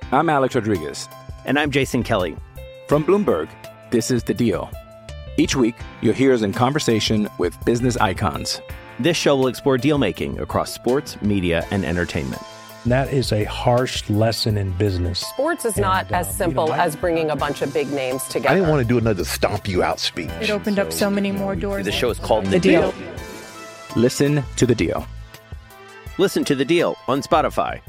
I'm Alex Rodriguez. And I'm Jason Kelly. From Bloomberg, this is The Deal. Each week, you'll hear us in conversation with business icons. This show will explore deal-making across sports, media, and entertainment. That is a harsh lesson in business. Sports is not as simple as bringing a bunch of big names together. I didn't want to do another stomp you out speech. It opened up so many more doors. The show is called The Deal. Listen to The Deal. Listen to The Deal on Spotify.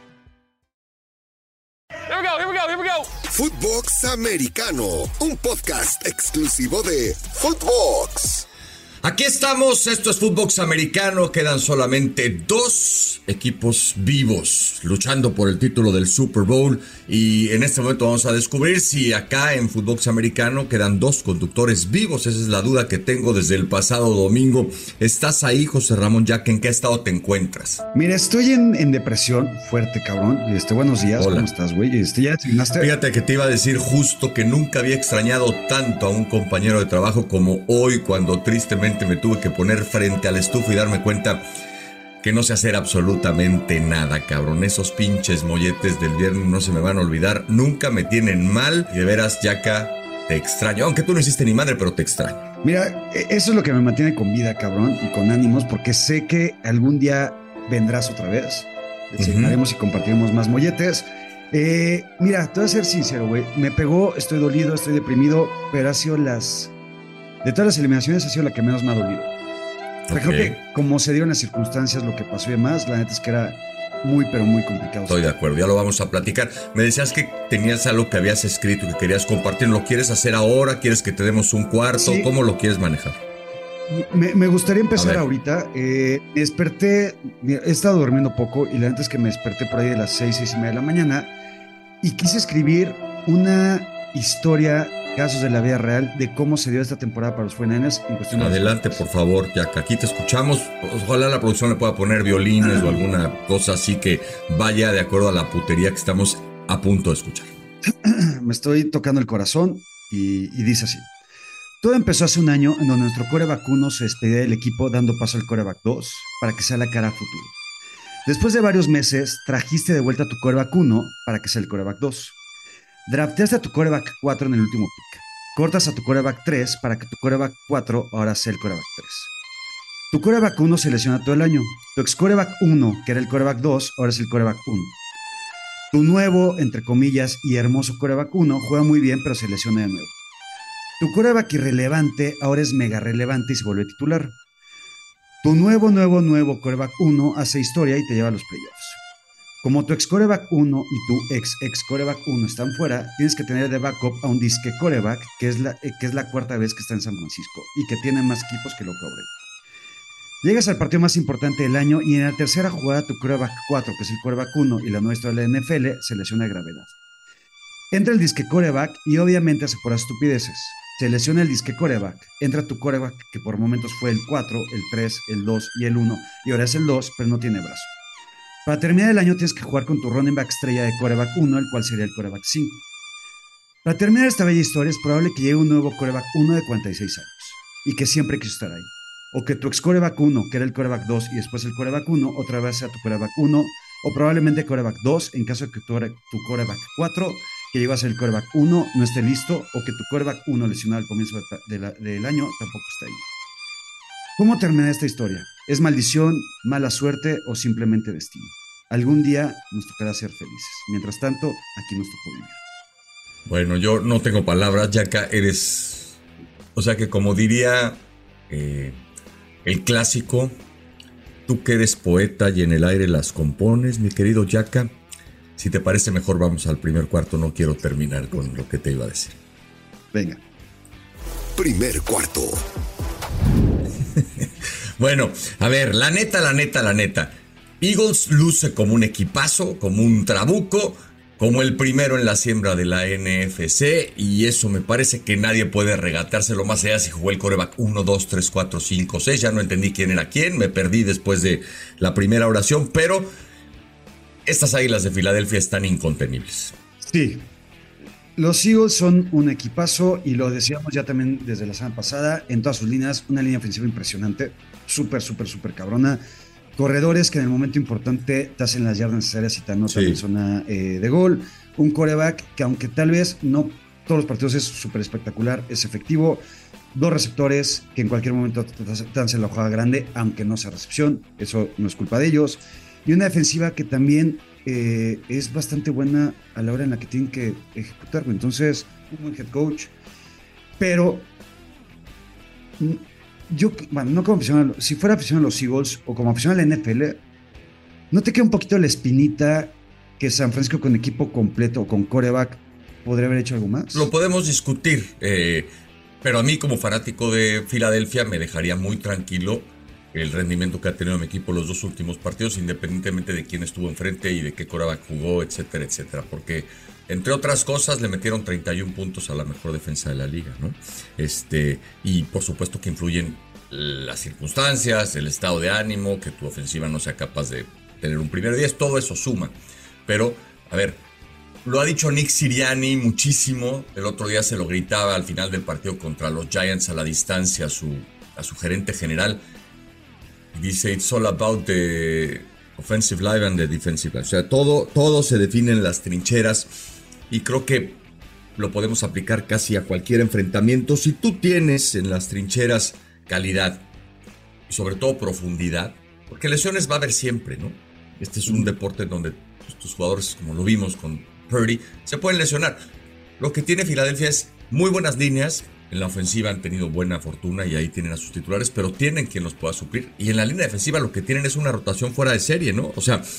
Here we go. Footbox Americano, un podcast exclusivo de Footbox. Aquí estamos, esto es Footbox Americano, quedan solamente 2 equipos vivos luchando por el título del Super Bowl y en este momento vamos a descubrir si acá en Footbox Americano quedan 2 conductores vivos. Esa es la duda que tengo desde el pasado domingo. ¿Estás ahí, José Ramón Yaca? ¿En qué estado te encuentras? Mira, estoy en depresión fuerte, cabrón. Buenos días. Hola. ¿Cómo estás, güey? ¿Ya desayunaste? Fíjate que te iba a decir justo que nunca había extrañado tanto a un compañero de trabajo como hoy, cuando tristemente me tuve que poner frente al estufa y darme cuenta que no sé hacer absolutamente nada, cabrón. Esos pinches molletes del viernes no se me van a olvidar. Nunca me tienen mal. Y de veras, Yaca, te extraño. Aunque tú no hiciste ni madre, pero te extraño. Mira, eso es lo que me mantiene con vida, cabrón, y con ánimos, porque sé que algún día vendrás otra vez. Desayunaremos y compartiremos más molletes. Mira, te voy a ser sincero, güey. Me pegó, estoy dolido, estoy deprimido, pero ha sido de todas las eliminaciones ha sido la que menos me ha dolido. Okay. Creo que como se dieron las circunstancias, lo que pasó y demás, la neta es que era muy, pero muy complicado. Estoy de acuerdo, ya lo vamos a platicar. Me decías que tenías algo que habías escrito y que querías compartir. ¿Lo quieres hacer ahora? ¿Quieres que te demos un cuarto? Sí. ¿Cómo lo quieres manejar? Me gustaría empezar ahorita. Me desperté, he estado durmiendo poco y la neta es que me desperté por ahí de las 6:30 de la mañana y quise escribir una historia, casos de la vida real, de cómo se dio esta temporada para los 49ers en cuestión. Adelante, por favor, Yaca, aquí te escuchamos. Ojalá la producción le pueda poner violines o alguna cosa así que vaya de acuerdo a la putería que estamos a punto de escuchar. Me estoy tocando el corazón y dice así. Todo empezó hace un año en donde nuestro quarterback 1 se despedía del equipo dando paso al quarterback 2 para que sea la cara a futuro. Después de varios meses, trajiste de vuelta a tu quarterback 1 para que sea el quarterback 2. Drafteaste a tu quarterback 4 en el último pick. Cortas a tu quarterback 3 para que tu quarterback 4 ahora sea el quarterback 3. Tu quarterback 1 se lesiona todo el año. Tu ex quarterback 1, que era el quarterback 2, ahora es el quarterback 1. Tu nuevo, entre comillas, y hermoso quarterback 1 juega muy bien, pero se lesiona de nuevo. Tu quarterback irrelevante ahora es mega relevante y se vuelve titular. Tu nuevo quarterback 1 hace historia y te lleva a los playoffs. Como tu ex quarterback 1 y tu ex quarterback 1 están fuera, tienes que tener de backup a un disque quarterback que es la cuarta vez que está en San Francisco y que tiene más equipos que lo cobren. Llegas al partido más importante del año y en la tercera jugada tu quarterback 4, que es el quarterback 1 y la nueva historia de la NFL, se lesiona de gravedad. Entra el disque quarterback y obviamente hace puras estupideces. Se lesiona el disque quarterback, entra tu quarterback que por momentos fue el 4, el 3, el 2 y el 1 y ahora es el 2, pero no tiene brazo. Para terminar el año tienes que jugar con tu running back estrella de quarterback 1, el cual sería el quarterback 5. Para terminar esta bella historia es probable que llegue un nuevo quarterback 1 de 46 años y que siempre quiso estar ahí. O que tu ex quarterback 1, que era el quarterback 2 y después el quarterback 1, otra vez sea tu quarterback 1 o probablemente quarterback 2 en caso de que tu quarterback 4, que llegó a ser el quarterback 1, no esté listo o que tu quarterback 1 lesionado al comienzo del año tampoco está ahí. ¿Cómo termina esta historia? ¿Es maldición, mala suerte o simplemente destino? Algún día nos tocará ser felices. Mientras tanto, aquí nos tocó vivir. Bueno, yo no tengo palabras, Yaca, eres... O sea que como diría el clásico, tú que eres poeta y en el aire las compones, mi querido Yaca, si te parece mejor vamos al primer cuarto, no quiero terminar con lo que te iba a decir. Venga. Primer cuarto. Bueno, a ver, la neta. Eagles luce como un equipazo, como un trabuco, como el primero en la siembra de la NFC, y eso me parece que nadie puede regateárselo más allá si jugó el quarterback 1, 2, 3, 4, 5, 6. Ya no entendí quién era quién, me perdí después de la primera oración, pero estas Águilas de Filadelfia están incontenibles. Sí. Los Eagles son un equipazo y lo decíamos ya también desde la semana pasada, en todas sus líneas, una línea ofensiva impresionante, súper cabrona, corredores que en el momento importante te hacen las yardas necesarias y te anotan en zona de gol, un quarterback que aunque tal vez no todos los partidos es súper espectacular, es efectivo, 2 receptores que en cualquier momento te hacen la jugada grande, aunque no sea recepción, eso no es culpa de ellos, y una defensiva que también es bastante buena a la hora en la que tienen que ejecutarlo. Entonces, un buen head coach, pero yo, bueno, no como aficionado, si fuera aficionado a los Eagles o como aficionado a la NFL, ¿no te queda un poquito la espinita que San Francisco con equipo completo o con quarterback podría haber hecho algo más? Lo podemos discutir, pero a mí como fanático de Filadelfia me dejaría muy tranquilo el rendimiento que ha tenido mi equipo los 2 últimos partidos, independientemente de quién estuvo enfrente y de qué quarterback jugó, etcétera, etcétera, porque entre otras cosas le metieron 31 puntos a la mejor defensa de la liga, ¿no? Y por supuesto que influyen las circunstancias, el estado de ánimo, que tu ofensiva no sea capaz de tener un primer 10, todo eso suma. Pero, a ver, lo ha dicho Nick Sirianni muchísimo, el otro día se lo gritaba al final del partido contra los Giants a la distancia a su gerente general. Dice, it's all about the offensive line and the defensive line. O sea, todo se define en las trincheras y creo que lo podemos aplicar casi a cualquier enfrentamiento. Si tú tienes en las trincheras calidad y sobre todo profundidad, porque lesiones va a haber siempre, ¿no? Este es un deporte en donde tus jugadores, como lo vimos con Purdy, se pueden lesionar. Lo que tiene Filadelfia es muy buenas líneas. En la ofensiva han tenido buena fortuna y ahí tienen a sus titulares, pero tienen quien los pueda suplir. Y en la línea defensiva lo que tienen es una rotación fuera de serie, ¿no? O sea,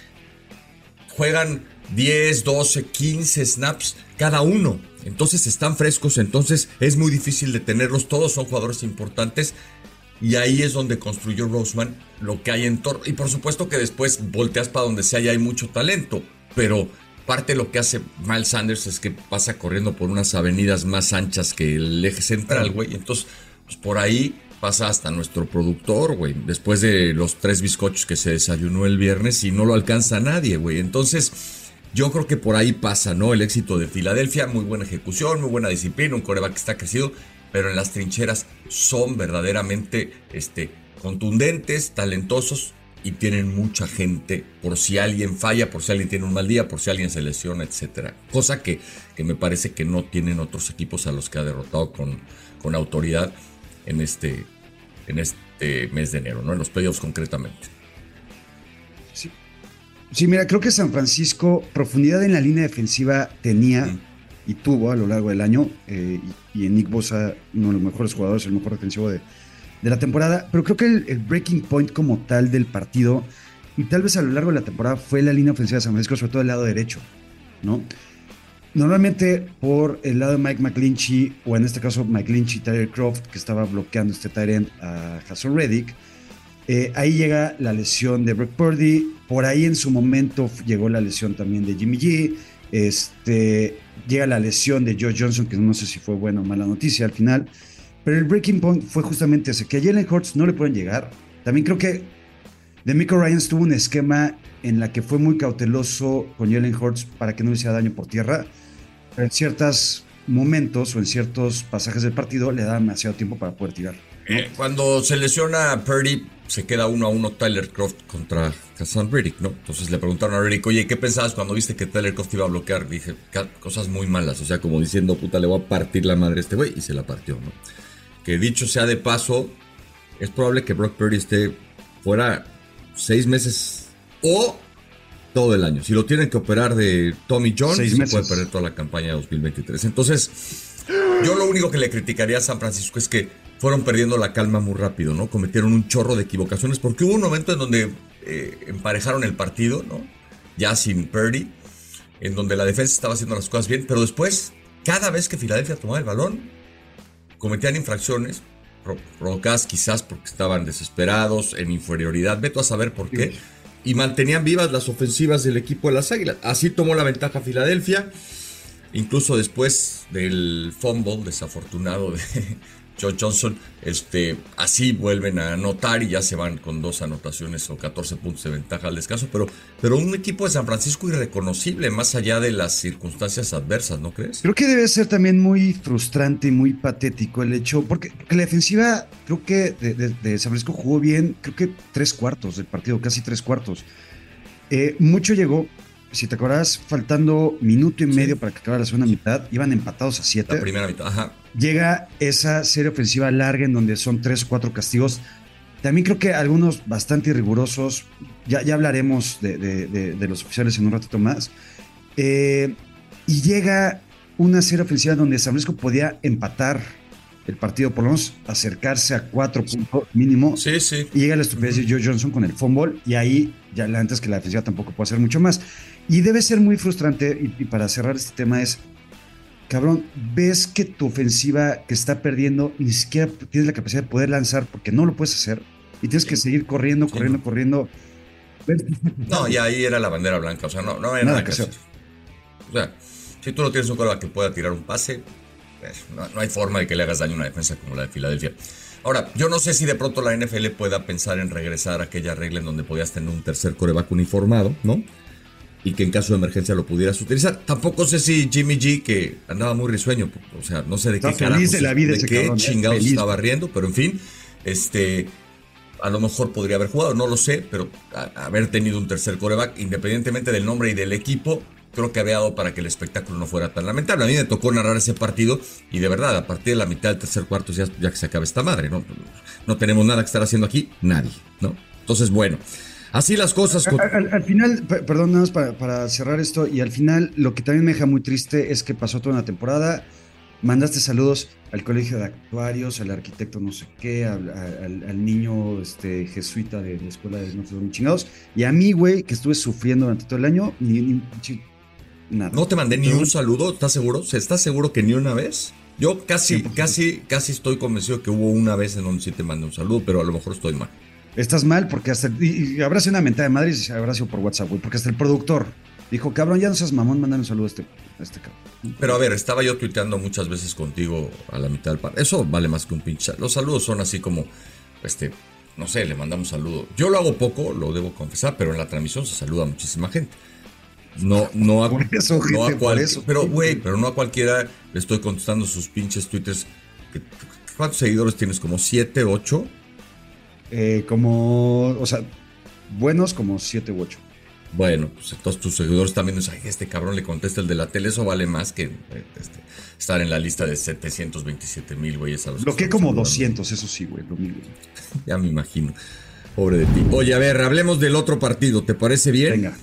juegan 10, 12, 15 snaps cada uno. Entonces están frescos, entonces es muy difícil detenerlos. Todos son jugadores importantes. Y ahí es donde construyó Roseman lo que hay en torno. Y por supuesto que después volteas para donde sea y hay mucho talento. Pero parte de lo que hace Miles Sanders es que pasa corriendo por unas avenidas más anchas que el eje central, güey. Entonces, pues por ahí pasa hasta nuestro productor, güey. Después de los 3 bizcochos que se desayunó el viernes y no lo alcanza nadie, güey. Entonces, yo creo que por ahí pasa, ¿no? El éxito de Filadelfia, muy buena ejecución, muy buena disciplina, un quarterback que está crecido, pero en las trincheras son verdaderamente contundentes, talentosos y tienen mucha gente por si alguien falla, por si alguien tiene un mal día, por si alguien se lesiona, etcétera. Cosa que me parece que no tienen otros equipos a los que ha derrotado con autoridad en este mes de enero, ¿no? En los playoffs concretamente. Sí, mira, creo que San Francisco profundidad en la línea defensiva tenía y tuvo a lo largo del año, y en Nick Bosa, uno de los mejores jugadores, el mejor defensivo de la temporada, pero creo que el breaking point como tal del partido, y tal vez a lo largo de la temporada, fue la línea ofensiva de San Francisco, sobre todo el lado derecho, ¿no? Normalmente por el lado de Mike McGlinchey, o en este caso McGlinchey y Tyler Croft, que estaba bloqueando tight end a Haason Reddick, ahí llega la lesión de Brock Purdy, por ahí en su momento llegó la lesión también de Jimmy G, llega la lesión de Josh Johnson, que no sé si fue buena o mala noticia al final, pero el breaking point fue justamente ese, que a Jalen Hurts no le pueden llegar. También creo que DeMeco Ryans tuvo un esquema en la que fue muy cauteloso con Jalen Hurts para que no le hiciera daño por tierra, pero en ciertos momentos o en ciertos pasajes del partido le da demasiado tiempo para poder tirar. Cuando se lesiona a Purdy, se queda 1-1 Tyler Croft contra Haason Reddick, ¿no? Entonces le preguntaron a Reddick, oye, ¿qué pensabas cuando viste que Tyler Croft iba a bloquear? Dije, cosas muy malas, o sea, como diciendo, puta, le voy a partir la madre a este güey, y se la partió, ¿no? Que dicho sea de paso, es probable que Brock Purdy esté fuera 6 meses o todo el año. Si lo tienen que operar de Tommy John, se puede perder toda la campaña de 2023. Entonces, yo lo único que le criticaría a San Francisco es que fueron perdiendo la calma muy rápido, ¿no? Cometieron un chorro de equivocaciones porque hubo un momento en donde emparejaron el partido, ¿no? Ya sin Purdy, en donde la defensa estaba haciendo las cosas bien, pero después, cada vez que Filadelfia tomaba el balón, cometían infracciones, provocadas quizás porque estaban desesperados, en inferioridad, vete a saber por qué, y mantenían vivas las ofensivas del equipo de las Águilas. Así tomó la ventaja Filadelfia, incluso después del fumble desafortunado de Josh Johnson, así vuelven a anotar y ya se van con 2 anotaciones o 14 puntos de ventaja al descanso, pero un equipo de San Francisco irreconocible más allá de las circunstancias adversas, ¿no crees? Creo que debe ser también muy frustrante y muy patético el hecho, porque la defensiva creo que de San Francisco jugó bien, creo que 3 cuartos del partido, casi 3 cuartos. Mucho llegó si te acuerdas, faltando minuto y medio para que acabara la segunda mitad, iban empatados a 7. La primera mitad, ajá. Llega esa serie ofensiva larga en donde son 3 o 4 castigos. También creo que algunos bastante rigurosos. Ya hablaremos de los oficiales en un ratito más. Y llega una serie ofensiva donde San Francisco podía empatar el partido, por lo menos acercarse a 4 puntos mínimo. Sí. Y llega la estupidez de Joe Johnson con el fumble. Y ahí, ya antes que la defensiva tampoco puede hacer mucho más. Y debe ser muy frustrante. Y para cerrar este tema es, cabrón, ves que tu ofensiva que está perdiendo ni siquiera tienes la capacidad de poder lanzar porque no lo puedes hacer. Y tienes que seguir corriendo. No, y ahí era la bandera blanca. O sea, no hay nada que hacer. O sea, si tú no tienes un quarterback que pueda tirar un pase, no hay forma de que le hagas daño a una defensa como la de Filadelfia. Ahora, yo no sé si de pronto la NFL pueda pensar en regresar a aquella regla en donde podías tener un tercer quarterback uniformado, ¿no? Y que en caso de emergencia lo pudieras utilizar. Tampoco sé si Jimmy G, que andaba muy risueño, o sea, no sé de qué carajos, de qué chingados estaba riendo, pero en fin, a lo mejor podría haber jugado, no lo sé, pero haber tenido un tercer quarterback, independientemente del nombre y del equipo, creo que había dado para que el espectáculo no fuera tan lamentable. A mí me tocó narrar ese partido y de verdad, a partir de la mitad del tercer cuarto ya que se acaba esta madre, ¿no? No tenemos nada que estar haciendo aquí, nadie, ¿no? Entonces, bueno, así las cosas. Al final, perdón, nada más para cerrar esto, y al final lo que también me deja muy triste es que pasó toda una temporada, mandaste saludos al colegio de actuarios, al arquitecto no sé qué, al niño jesuita de la escuela de no sé dónde chingados, y a mí, güey, que estuve sufriendo durante todo el año, nada. No te mandé ni un saludo, ¿estás seguro? ¿Estás seguro que ni una vez? Yo casi estoy convencido que hubo una vez en donde sí te mandé un saludo, pero a lo mejor estoy mal. Estás mal porque hasta... Y habrá sido una mentada de madre y habrá sido por WhatsApp, güey, porque hasta el productor dijo, cabrón, ya no seas mamón, mándale un saludo a este cabrón. Pero a ver, estaba yo tuiteando muchas veces contigo a la mitad del partido. Eso vale más que un pinche. Los saludos son así como, no sé, le mandamos saludo. Yo lo hago poco, lo debo confesar, pero en la transmisión se saluda a muchísima gente. No a cualquiera. Pero, güey, pero no a cualquiera le estoy contestando sus pinches twitters. ¿Cuántos seguidores tienes? ¿Como 7, 8? O sea, buenos como 7 u 8. Bueno, pues entonces tus seguidores también dicen, ay, este cabrón le contesta el de la tele, eso vale más que estar en la lista de 727,000 güeyes a los Bloqueé como 200, eso sí, güey, lo mismo. Ya me imagino. Pobre de ti. Oye, a ver, hablemos del otro partido, ¿te parece bien? Venga.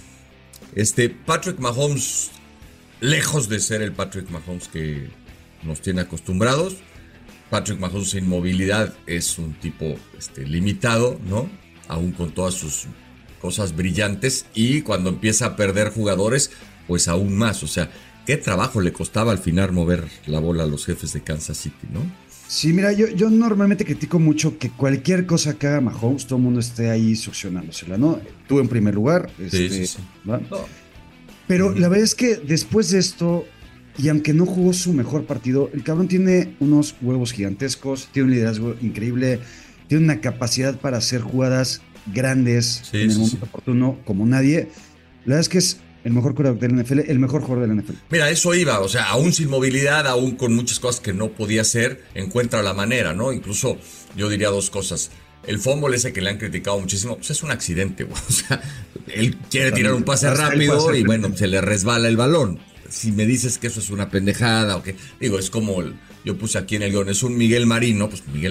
Patrick Mahomes, lejos de ser el Patrick Mahomes que nos tiene acostumbrados. Patrick Mahomes sin movilidad es un tipo limitado, ¿no? Aún con todas sus cosas brillantes, y cuando empieza a perder jugadores, pues aún más. O sea, qué trabajo le costaba al final mover la bola a los jefes de Kansas City, ¿no? Sí, mira, yo normalmente critico mucho que cualquier cosa que haga Mahomes, todo el mundo esté ahí succionándosela, ¿no? Tú en primer lugar. Sí. ¿no? Pero la verdad es que después de esto, y aunque no jugó su mejor partido, el cabrón tiene unos huevos gigantescos, tiene un liderazgo increíble, tiene una capacidad para hacer jugadas grandes en el momento oportuno como nadie. La verdad es que es el mejor quarterback de la NFL, el mejor jugador de la NFL. Mira, eso iba, o sea, aún sin movilidad, aún con muchas cosas que no podía hacer, encuentra la manera, ¿no? Incluso yo diría dos cosas. El fumble ese que le han criticado muchísimo, pues es un accidente, güey. O sea, él quiere tirar un pase rápido y bueno, se le resbala el balón. Si me dices que eso es una pendejada o que, digo, es como yo puse aquí en el guión, es un Miguel Marín, ¿no? Pues Miguel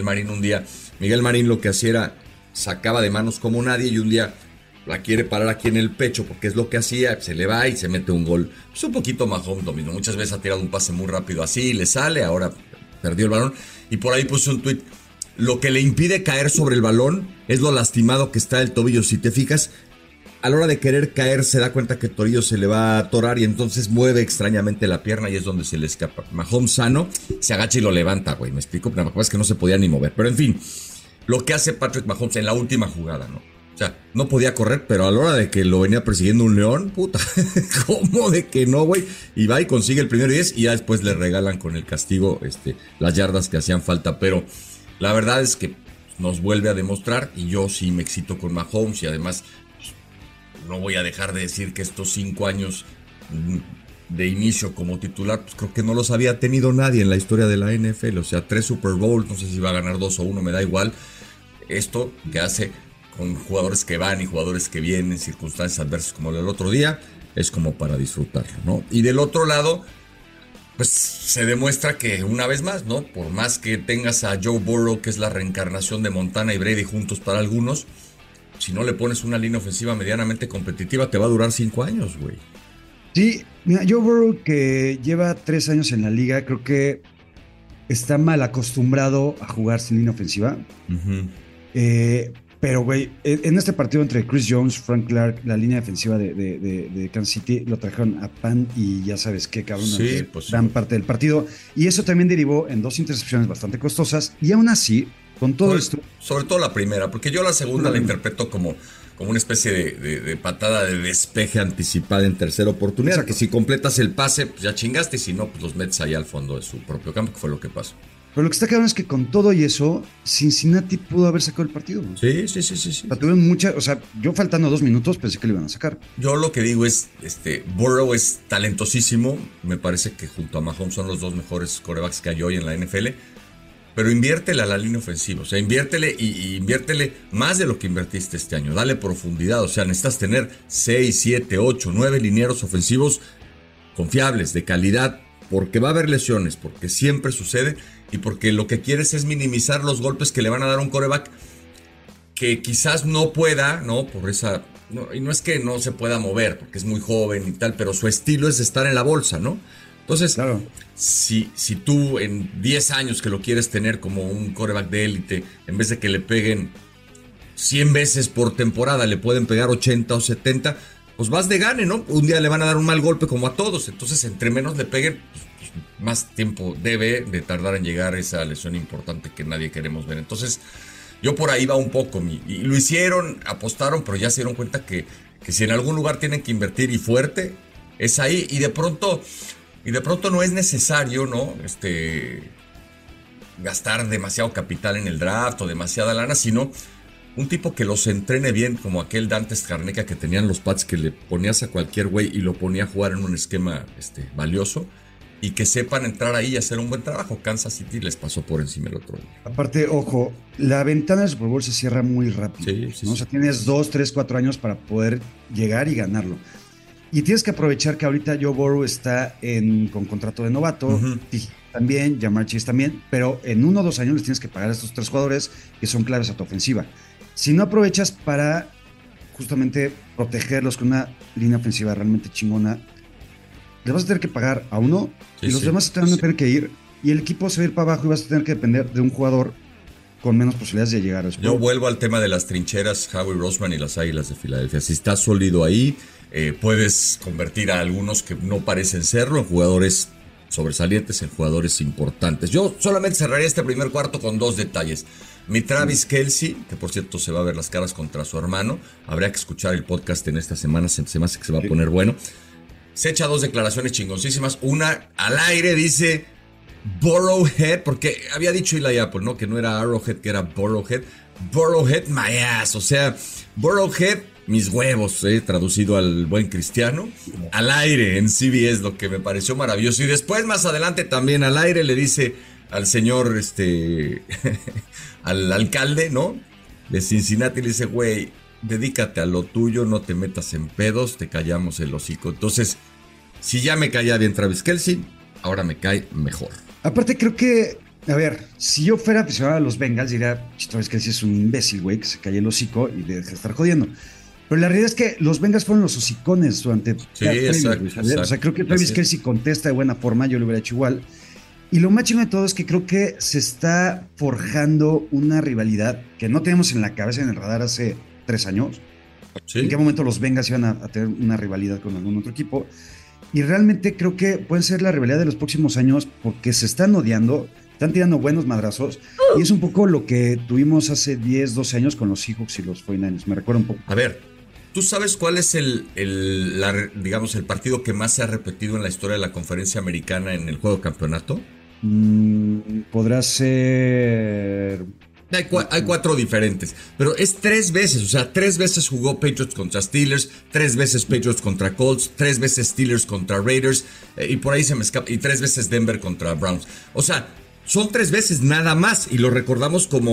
Marín lo que hacía era sacaba de manos como nadie y un día la quiere parar aquí en el pecho porque es lo que hacía, se le va y se mete un gol. Es un poquito Mahomes lo mismo, muchas veces ha tirado un pase muy rápido así, le sale, ahora perdió el balón y por ahí puse un tweet. Lo que le impide caer sobre el balón es lo lastimado que está el tobillo. Si te fijas, a la hora de querer caer se da cuenta que el tobillo se le va a atorar y entonces mueve extrañamente la pierna y es donde se le escapa. Mahomes sano se agacha y lo levanta, güey, me explico, pero es que no se podía ni mover. Pero en fin, lo que hace Patrick Mahomes en la última jugada, ¿no? O sea, no podía correr, pero a la hora de que lo venía persiguiendo un león, puta, ¿cómo de que no, güey? Y va y consigue el primero 10 y ya después le regalan con el castigo las yardas que hacían falta. Pero la verdad es que nos vuelve a demostrar, y yo sí me excito con Mahomes, y además pues, no voy a dejar de decir que estos 5 años de inicio como titular, pues creo que no los había tenido nadie en la historia de la NFL. O sea, 3 Super Bowls, no sé si va a ganar 2 o 1, me da igual. Esto que hace con jugadores que van y jugadores que vienen, circunstancias adversas como el otro día, es como para disfrutarlo, ¿no? Y del otro lado, pues se demuestra que una vez más, ¿no? Por más que tengas a Joe Burrow, que es la reencarnación de Montana y Brady juntos para algunos, si no le pones una línea ofensiva medianamente competitiva, te va a durar 5 años, güey. Sí, mira, Joe Burrow, que lleva 3 años en la liga, creo que está mal acostumbrado a jugar sin línea ofensiva. Pero, güey, en este partido entre Chris Jones, Frank Clark, la línea defensiva de Kansas City, lo trajeron a pan y ya sabes qué, cabrón, sí, pues gran parte del partido. Y eso también derivó en 2 intercepciones bastante costosas. Y aún así, con todo esto... Sobre todo la primera, porque yo la segunda la interpreto como una especie de patada de despeje anticipada en tercera oportunidad. Exacto. Que si completas el pase, pues ya chingaste, y si no, pues los metes ahí al fondo de su propio campo, que fue lo que pasó. Pero lo que está claro es que con todo y eso, Cincinnati pudo haber sacado el partido, ¿no? Sí. O sea, tuvieron mucha... O sea, yo faltando 2 minutos pensé que lo iban a sacar. Yo lo que digo es, Burrow es talentosísimo. Me parece que junto a Mahomes son los 2 mejores quarterbacks que hay hoy en la NFL. Pero inviértele a la línea ofensiva. O sea, inviértele y inviértele más de lo que invertiste este año. Dale profundidad. O sea, necesitas tener 6, 7, 8, 9 linieros ofensivos confiables, de calidad. Porque va a haber lesiones, porque siempre sucede, y porque lo que quieres es minimizar los golpes que le van a dar a un quarterback que quizás no pueda, ¿no? Por esa... No, y no es que no se pueda mover, porque es muy joven y tal, pero su estilo es estar en la bolsa, ¿no? Entonces, claro, si tú en 10 años que lo quieres tener como un quarterback de élite, en vez de que le peguen 100 veces por temporada, le pueden pegar 80 o 70... pues vas de gane, ¿no? Un día le van a dar un mal golpe como a todos. Entonces, entre menos le peguen, pues más tiempo debe de tardar en llegar esa lesión importante que nadie queremos ver. Entonces, yo por ahí va un poco. Y lo hicieron, apostaron, pero ya se dieron cuenta que si en algún lugar tienen que invertir y fuerte, es ahí. Y de pronto no es necesario, ¿no? Gastar demasiado capital en el draft o demasiada lana, sino... un tipo que los entrene bien, como aquel Dante Scarnecchia que tenían los Pats, que le ponías a cualquier güey y lo ponía a jugar en un esquema valioso, y que sepan entrar ahí y hacer un buen trabajo. Kansas City les pasó por encima el otro día. Aparte, ojo, la ventana del Super Bowl se cierra muy rápido. Sí, ¿no? O sea, tienes 2, 3, 4 años para poder llegar y ganarlo. Y tienes que aprovechar que ahorita Joe Burrow está con contrato de novato, también, Ja'Marr Chase también, pero en 1 o 2 años les tienes que pagar a estos 3 jugadores que son claves a tu ofensiva. Si no aprovechas para justamente protegerlos con una línea ofensiva realmente chingona, le vas a tener que pagar a uno y los demás se van a tener que ir, y el equipo se va a ir para abajo y vas a tener que depender de un jugador con menos posibilidades de llegar a eso. Yo vuelvo al tema de las trincheras, Howie Roseman y las Águilas de Filadelfia. Si estás sólido ahí, puedes convertir a algunos que no parecen serlo en jugadores sobresalientes, en jugadores importantes. Yo solamente cerraría este primer cuarto con 2 detalles. Mi Travis Kelce, que por cierto se va a ver las caras contra su hermano, habría que escuchar el podcast en esta semana, se me hace que se va a poner bueno. Se echa 2 declaraciones chingoncísimas. Una al aire dice Burrowhead, porque había dicho Eli Apple, ¿no? Que no era Arrowhead, que era Burrowhead. Burrowhead my ass, o sea, Burrowhead mis huevos, traducido al buen cristiano. Al aire en CBS, lo que me pareció maravilloso. Y después, más adelante, también al aire le dice al señor, al alcalde, ¿no? De Cincinnati, le dice, güey, dedícate a lo tuyo, no te metas en pedos, te callamos el hocico. Entonces, si ya me caía bien Travis Kelce, ahora me cae mejor. Aparte, creo que, a ver, si yo fuera aficionado a los Bengals, diría, Travis Kelce es un imbécil, güey, que se calle el hocico y deje de estar jodiendo. Pero la realidad es que los Bengals fueron los hocicones durante... Sí, exacto. O sea, creo que Travis Kelce contesta de buena forma, yo lo hubiera hecho igual. Y lo más chido de todo es que creo que se está forjando una rivalidad que no teníamos en la cabeza, en el radar hace 3 años. Sí. ¿En qué momento los Bengals iban a tener una rivalidad con algún otro equipo? Y realmente creo que puede ser la rivalidad de los próximos años porque se están odiando, están tirando buenos madrazos. Y es un poco lo que tuvimos hace 10, 12 años con los Seahawks y los 49ers. Me recuerda un poco. A ver, ¿tú sabes cuál es el partido que más se ha repetido en la historia de la conferencia americana en el juego de campeonato? Podrá ser... Hay 4 diferentes, pero es 3 veces, o sea, 3 veces jugó Patriots contra Steelers, 3 veces Patriots contra Colts, 3 veces Steelers contra Raiders, y por ahí se me escapa, y 3 veces Denver contra Browns. O sea, son 3 veces nada más, y lo recordamos como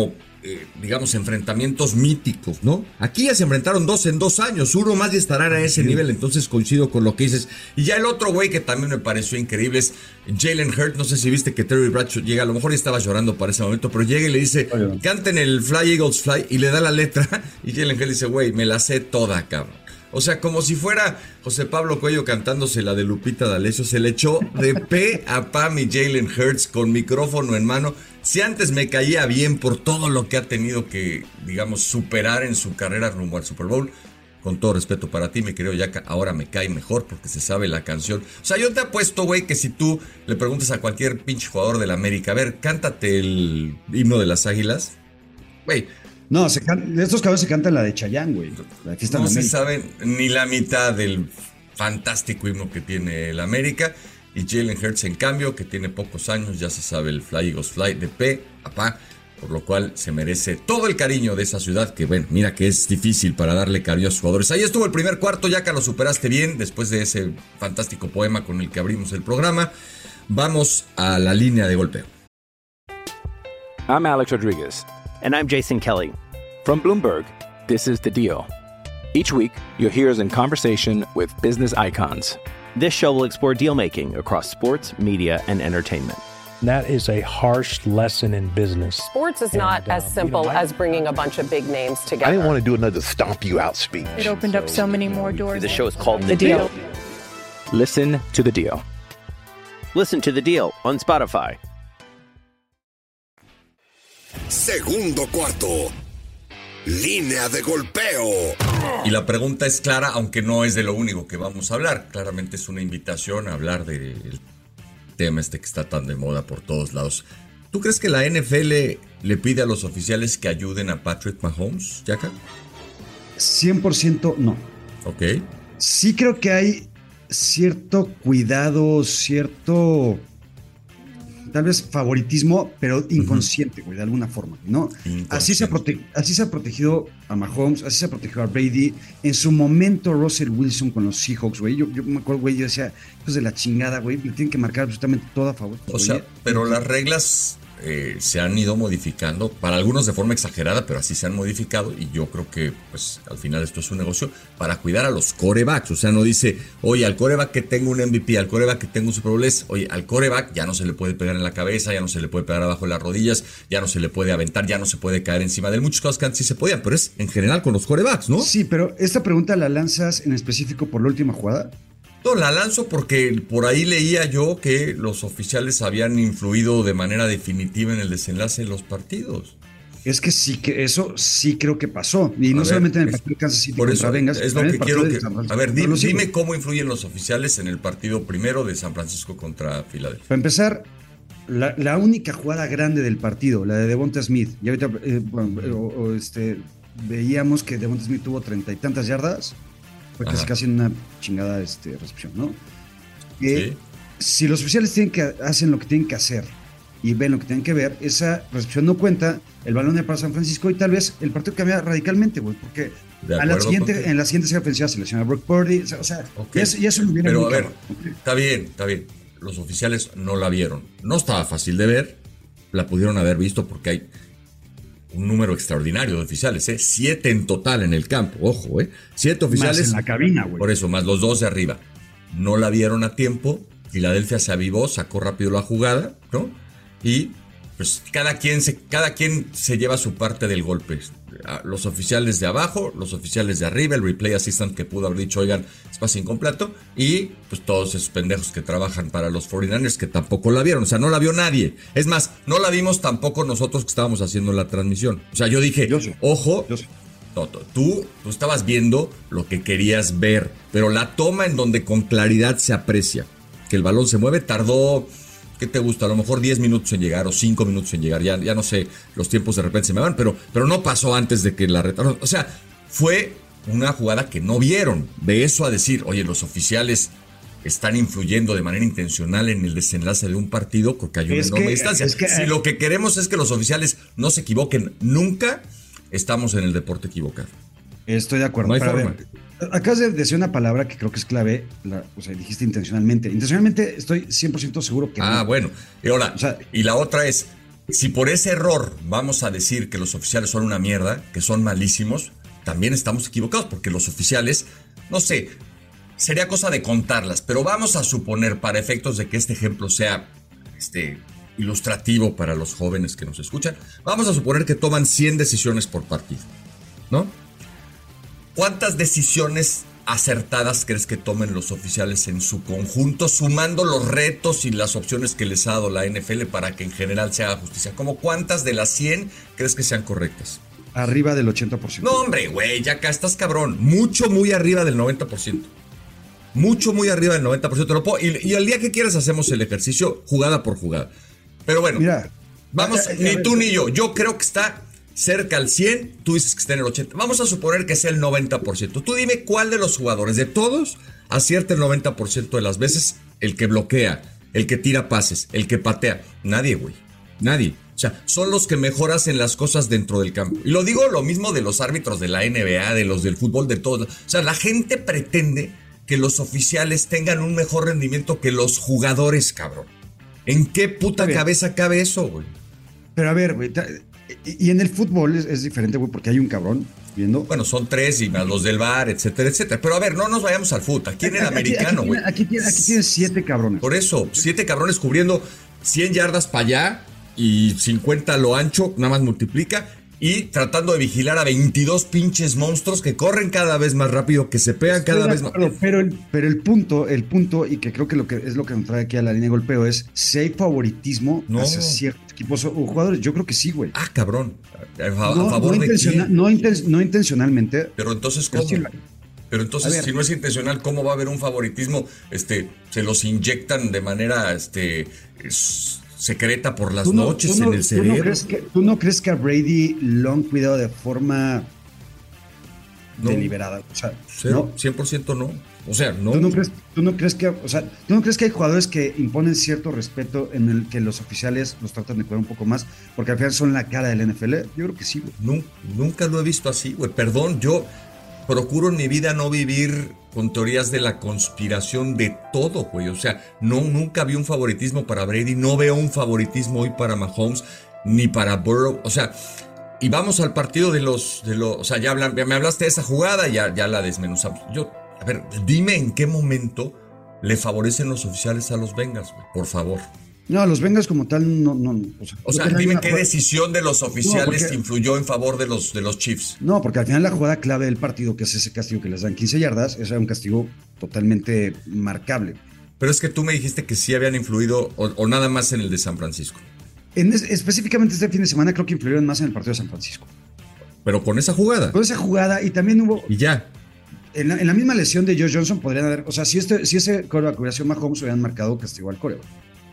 digamos, enfrentamientos míticos, ¿no? Aquí ya se enfrentaron 2 en 2 años, uno más y estarán a ese nivel, entonces coincido con lo que dices. Y ya el otro güey que también me pareció increíble es Jalen Hurts. No sé si viste que Terry Bradshaw llega, a lo mejor ya estaba llorando para ese momento, pero llega y le dice, canten el Fly Eagles Fly, y le da la letra, y Jalen Hurts dice, güey, me la sé toda, cabrón. O sea, como si fuera José Pablo Cuello cantándose la de Lupita D'Alessio, se le echó de pe a pa mi Jalen Hurts con micrófono en mano. Si antes me caía bien por todo lo que ha tenido que, digamos, superar en su carrera rumbo al Super Bowl, con todo respeto para ti, mi querido Yaka, ahora me cae mejor porque se sabe la canción. O sea, yo te apuesto, güey, que si tú le preguntas a cualquier pinche jugador de la América, a ver, cántate el himno de las Águilas, güey. No, estos cabros se cantan la de Chayanne, güey. No se saben ni la mitad del fantástico himno que tiene el América. Y Jalen Hurts, en cambio, que tiene pocos años, ya se sabe el Fly Eagles Fly de pe a pa, por lo cual se merece todo el cariño de esa ciudad, que bueno, mira que es difícil para darle cariño a sus jugadores. Ahí estuvo el primer cuarto, ya que lo superaste bien, después de ese fantástico poema con el que abrimos el programa. Vamos a la línea de golpeo. I'm Alex Rodriguez. And I'm Jason Kelly. From Bloomberg, this is The Deal. Each week, you'll hear us in conversation with business icons. This show will explore deal-making across sports, media, and entertainment. That is a harsh lesson in business. Sports is not as simple as bringing a bunch of big names together. I didn't want to do another stomp you out speech. It opened up so many more doors. The show is called The Deal. Listen to The Deal. Listen to The Deal on Spotify. Segundo cuarto. Línea de golpeo. Y la pregunta es clara, aunque no es de lo único que vamos a hablar. Claramente es una invitación a hablar del tema que está tan de moda por todos lados. ¿Tú crees que la NFL le pide a los oficiales que ayuden a Patrick Mahomes, Yaka? 100% no. Ok. Sí creo que hay cierto cuidado, cierto... tal vez favoritismo, pero inconsciente, güey, de alguna forma, ¿no? Así se ha protegido a Mahomes, así se ha protegido a Brady. En su momento, Russell Wilson con los Seahawks, güey. Yo me acuerdo, güey, yo decía, pues de la chingada, güey, le tienen que marcar absolutamente todo a favor. O sea, pero las reglas se han ido modificando, para algunos de forma exagerada, pero así se han modificado, y yo creo que, pues, al final esto es un negocio para cuidar a los quarterbacks. O sea, no dice, oye, al quarterback que tengo un MVP, al quarterback que tengo un Super Bowl, oye, al quarterback ya no se le puede pegar en la cabeza, ya no se le puede pegar abajo de las rodillas, ya no se le puede aventar, ya no se puede caer encima de él. Muchas cosas que antes sí se podían, pero es en general con los quarterbacks, ¿no? Sí, pero esta pregunta la lanzas en específico por la última jugada. No, la lanzo porque por ahí leía yo que los oficiales habían influido de manera definitiva en el desenlace de los partidos. Es que sí, que eso sí creo que pasó. Y no solamente en el partido de Kansas City por contra eso, Bengals. es lo que quiero que... A ver, dime cómo. cómo influyen los oficiales en el partido primero de San Francisco contra Filadelfia. Para empezar, la única jugada grande del partido, la de Devonta Smith. Y ahorita veíamos que Devonta Smith tuvo 30 y tantas yardas. Fue casi una chingada recepción, ¿no? Sí. Si los oficiales hacen lo que tienen que hacer y ven lo que tienen que ver, esa recepción no cuenta, el balón era para San Francisco y tal vez el partido cambia radicalmente, güey, porque en la siguiente serie ofensiva se lesiona a Brock Purdy, o sea, y eso no viene pero muy a ver, claro. Está bien. Los oficiales no la vieron. No estaba fácil de ver, la pudieron haber visto porque hay un número extraordinario de oficiales, 7 en total en el campo, ojo, 7 oficiales. Más en la cabina, güey. Por eso, más los 2 de arriba. No la vieron a tiempo, Filadelfia se avivó, sacó rápido la jugada, ¿no? Y pues cada quien se lleva su parte del golpe. Los oficiales de abajo, los oficiales de arriba, el replay assistant que pudo haber dicho, oigan, es pase incompleto, y pues todos esos pendejos que trabajan para los 49ers que tampoco la vieron, o sea, no la vio nadie. Es más, no la vimos tampoco nosotros que estábamos haciendo la transmisión. O sea, yo dije, ojo, no, tú estabas viendo lo que querías ver, pero la toma en donde con claridad se aprecia que el balón se mueve tardó... ¿Qué te gusta? A lo mejor 10 minutos en llegar o 5 minutos en llegar. Ya no sé, los tiempos de repente se me van, pero no pasó antes de que la retaron. O sea, fue una jugada que no vieron. De eso a decir, oye, los oficiales están influyendo de manera intencional en el desenlace de un partido porque hay una enorme distancia. Si lo que queremos es que los oficiales no se equivoquen nunca, estamos en el deporte equivocado. Estoy de acuerdo. No hay forma. Acabas de decir una palabra que creo que es clave, o sea, dijiste intencionalmente. Intencionalmente estoy 100% seguro que no. Bueno. Y ahora, y la otra es, si por ese error vamos a decir que los oficiales son una mierda, que son malísimos, también estamos equivocados, porque los oficiales, no sé, sería cosa de contarlas, pero vamos a suponer, para efectos de que este ejemplo sea ilustrativo para los jóvenes que nos escuchan, vamos a suponer que toman 100 decisiones por partido, ¿no? ¿Cuántas decisiones acertadas crees que tomen los oficiales en su conjunto, sumando los retos y las opciones que les ha dado la NFL para que en general se haga justicia? ¿Cómo cuántas de las 100 crees que sean correctas? Arriba del 80%. No, hombre, güey, ya acá estás cabrón. Mucho, muy arriba del 90%. Mucho, muy arriba del 90%. Y el día que quieras hacemos el ejercicio jugada por jugada. Pero bueno, mira, vamos, ni tú ni yo. Yo creo que está cerca al 100, tú dices que está en el 80. Vamos a suponer que sea el 90%. Tú dime cuál de los jugadores, de todos, acierta el 90% de las veces, el que bloquea, el que tira pases, el que patea. Nadie, güey. Nadie. O sea, son los que mejor hacen las cosas dentro del campo. Y lo digo lo mismo de los árbitros de la NBA, de los del fútbol, de todos. O sea, la gente pretende que los oficiales tengan un mejor rendimiento que los jugadores, cabrón. ¿En qué puta cabeza cabe eso, güey? Pero a ver, güey, y en el fútbol es diferente, güey, porque hay un cabrón viendo. Bueno, son 3 y más los del VAR, etcétera, etcétera. Pero a ver, no nos vayamos al fútbol. Aquí en el americano, güey. Aquí tienes 7 cabrones. Por eso, 7 cabrones cubriendo 100 yardas para allá y 50 a lo ancho, nada más multiplica. Y tratando de vigilar a 22 pinches monstruos que corren cada vez más rápido, que se pegan cada vez más. Pero el punto, y que creo que es lo que nos trae aquí a la línea de golpeo, es si hay favoritismo hacia ciertos equipos o jugadores. Yo creo que sí, güey. Ah, cabrón. A favor de quién. No intencionalmente. Pero entonces, ¿cómo? Pero entonces, si no es intencional, ¿cómo va a haber un favoritismo? Se los inyectan de manera secreta por las noches en el cerebro. ¿Tú no crees que a Brady lo han cuidado de forma deliberada? O sea, ¿no? 100% no. O sea, no. ¿Tú no crees que hay jugadores que imponen cierto respeto en el que los oficiales los tratan de cuidar un poco más? Porque al final son la cara del NFL. Yo creo que sí, güey. Nunca lo he visto así, güey. Perdón, yo procuro en mi vida no vivir con teorías de la conspiración de todo, güey. O sea, nunca vi un favoritismo para Brady, no veo un favoritismo hoy para Mahomes, ni para Burrow. O sea, y vamos al partido de los o sea, ya me hablaste de esa jugada, ya la desmenuzamos. A ver, dime en qué momento le favorecen los oficiales a los Bengals, güey, por favor. No, los Bengals como tal no. O sea, dime qué decisión de los oficiales influyó en favor de los Chiefs. No, porque al final la jugada clave del partido, que es ese castigo que les dan 15 yardas, es un castigo totalmente marcable. Pero es que tú me dijiste que sí habían influido o nada más en el de San Francisco. Específicamente este fin de semana creo que influyeron más en el partido de San Francisco. Pero con esa jugada. Con esa jugada y también hubo... Y ya. En la misma lesión de Josh Johnson podrían haber... O sea, si ese quarterback hubiera sido Mahomes, hubieran marcado castigo al quarterback.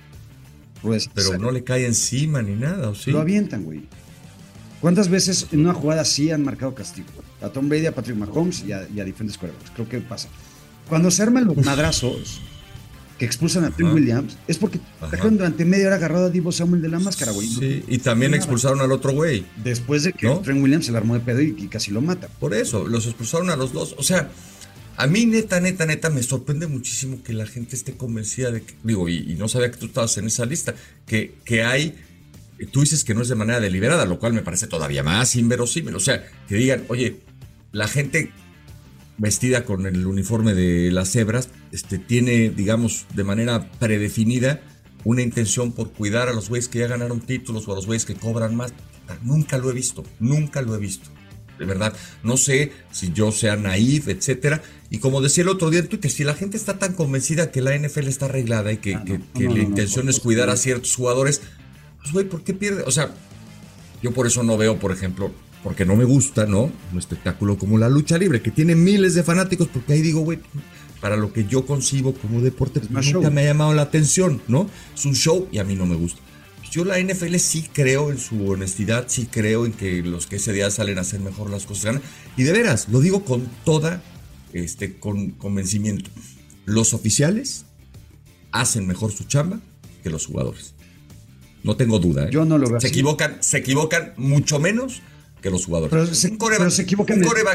Pero no le cae encima ni nada, ¿o sí? Lo avientan, güey. ¿Cuántas veces en una jugada sí han marcado castigo? A Tom Brady, a Patrick Mahomes y a diferentes quarterbacks. Creo que pasa. Cuando se arman los madrazos que expulsan a Trent Williams, es porque durante media hora agarrado a Deebo Samuel de la máscara, güey. Sí, y también expulsaron al otro güey. Después de que Trent Williams se le armó de pedo y casi lo mata. Por eso, los expulsaron a los dos. O sea, a mí neta, me sorprende muchísimo que la gente esté convencida de que, y no sabía que tú estabas en esa lista, que hay, tú dices que no es de manera deliberada, lo cual me parece todavía más inverosímil. O sea, que digan, oye, la gente vestida con el uniforme de las cebras, tiene, digamos, de manera predefinida una intención por cuidar a los güeyes que ya ganaron títulos o a los güeyes que cobran más. Nunca lo he visto. De verdad, no sé si yo sea naif, etcétera. Y como decía el otro día en Twitter, si la gente está tan convencida que la NFL está arreglada y que la intención es cuidar a ciertos jugadores, pues güey, ¿por qué pierde? O sea, yo por eso no veo, por ejemplo, porque no me gusta, ¿no? Un espectáculo como la lucha libre, que tiene miles de fanáticos, porque ahí digo, güey, para lo que yo concibo como deporte, pues nunca me ha llamado la atención, ¿no? Es un show y a mí no me gusta. Yo la NFL sí creo en su honestidad, sí creo en que los que ese día salen a hacer mejor las cosas ganan. Y de veras, lo digo con toda con convencimiento. Los oficiales hacen mejor su chamba que los jugadores. No tengo duda, ¿eh? Yo no lo veo. Se equivocan mucho menos que los jugadores. Pero se equivocan.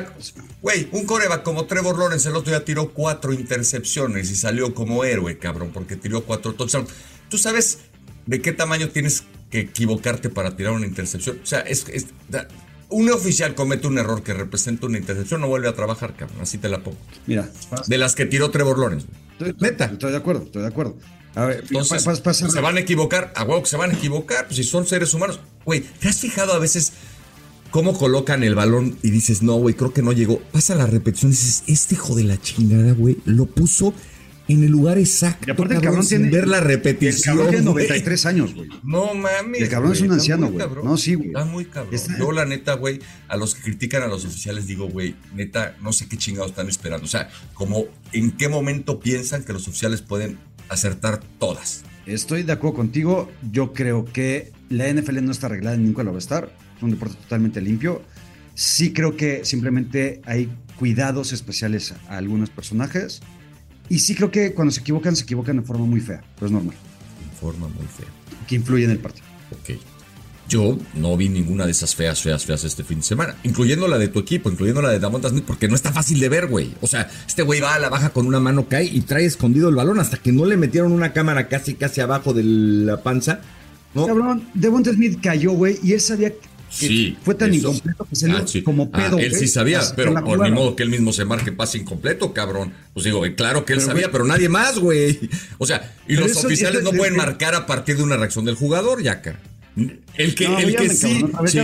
Un coreback como Trevor Lawrence el otro día tiró 4 intercepciones y salió como héroe, cabrón, porque tiró 4 touchdowns. ¿Tú sabes de qué tamaño tienes que equivocarte para tirar una intercepción. O sea, un oficial comete un error que representa una intercepción, no vuelve a trabajar, cabrón. Así te la pongo. Mira. De las que tiró Trevor Lawrence. Neta. Estoy de acuerdo. A ver, entonces, se van a equivocar. A huevo que se van a equivocar. Pues si son seres humanos. Güey, ¿te has fijado a veces cómo colocan el balón y dices, no, güey, creo que no llegó? Pasa la repetición y dices, este hijo de la chingada, güey, lo puso en el lugar exacto. Y aparte el cabrón sin tiene ver la repetición. El cabrón tiene 93 años, güey. No mames. El cabrón es un anciano, güey. No, sí, güey. Está muy cabrón. Yo, la neta, güey, a los que critican a los oficiales digo, güey, neta, no sé qué chingados están esperando. O sea, como en qué momento piensan que los oficiales pueden acertar todas. Estoy de acuerdo contigo. Yo creo que la NFL no está arreglada, nunca lo va a estar. Es un deporte totalmente limpio. Sí creo que simplemente hay cuidados especiales a algunos personajes. Y sí creo que cuando se equivocan de forma muy fea. Pero es normal. De forma muy fea. Que influye en el partido. Ok. Yo no vi ninguna de esas feas este fin de semana. Incluyendo la de tu equipo, incluyendo la de Devonta Smith, porque no está fácil de ver, güey. O sea, este güey va a la baja con una mano, cae y trae escondido el balón hasta que no le metieron una cámara casi abajo de la panza. ¿No? Cabrón, Devonta Smith cayó, güey, y él sabía que fue tan incompleto que se le como pedo. Él sí sabía, pero por ni modo que él mismo se marque pase incompleto, cabrón. Pues digo, claro que él sabía, pero nadie más, güey. O sea, y los oficiales no pueden marcar a partir de una reacción del jugador, Yaka. El que sí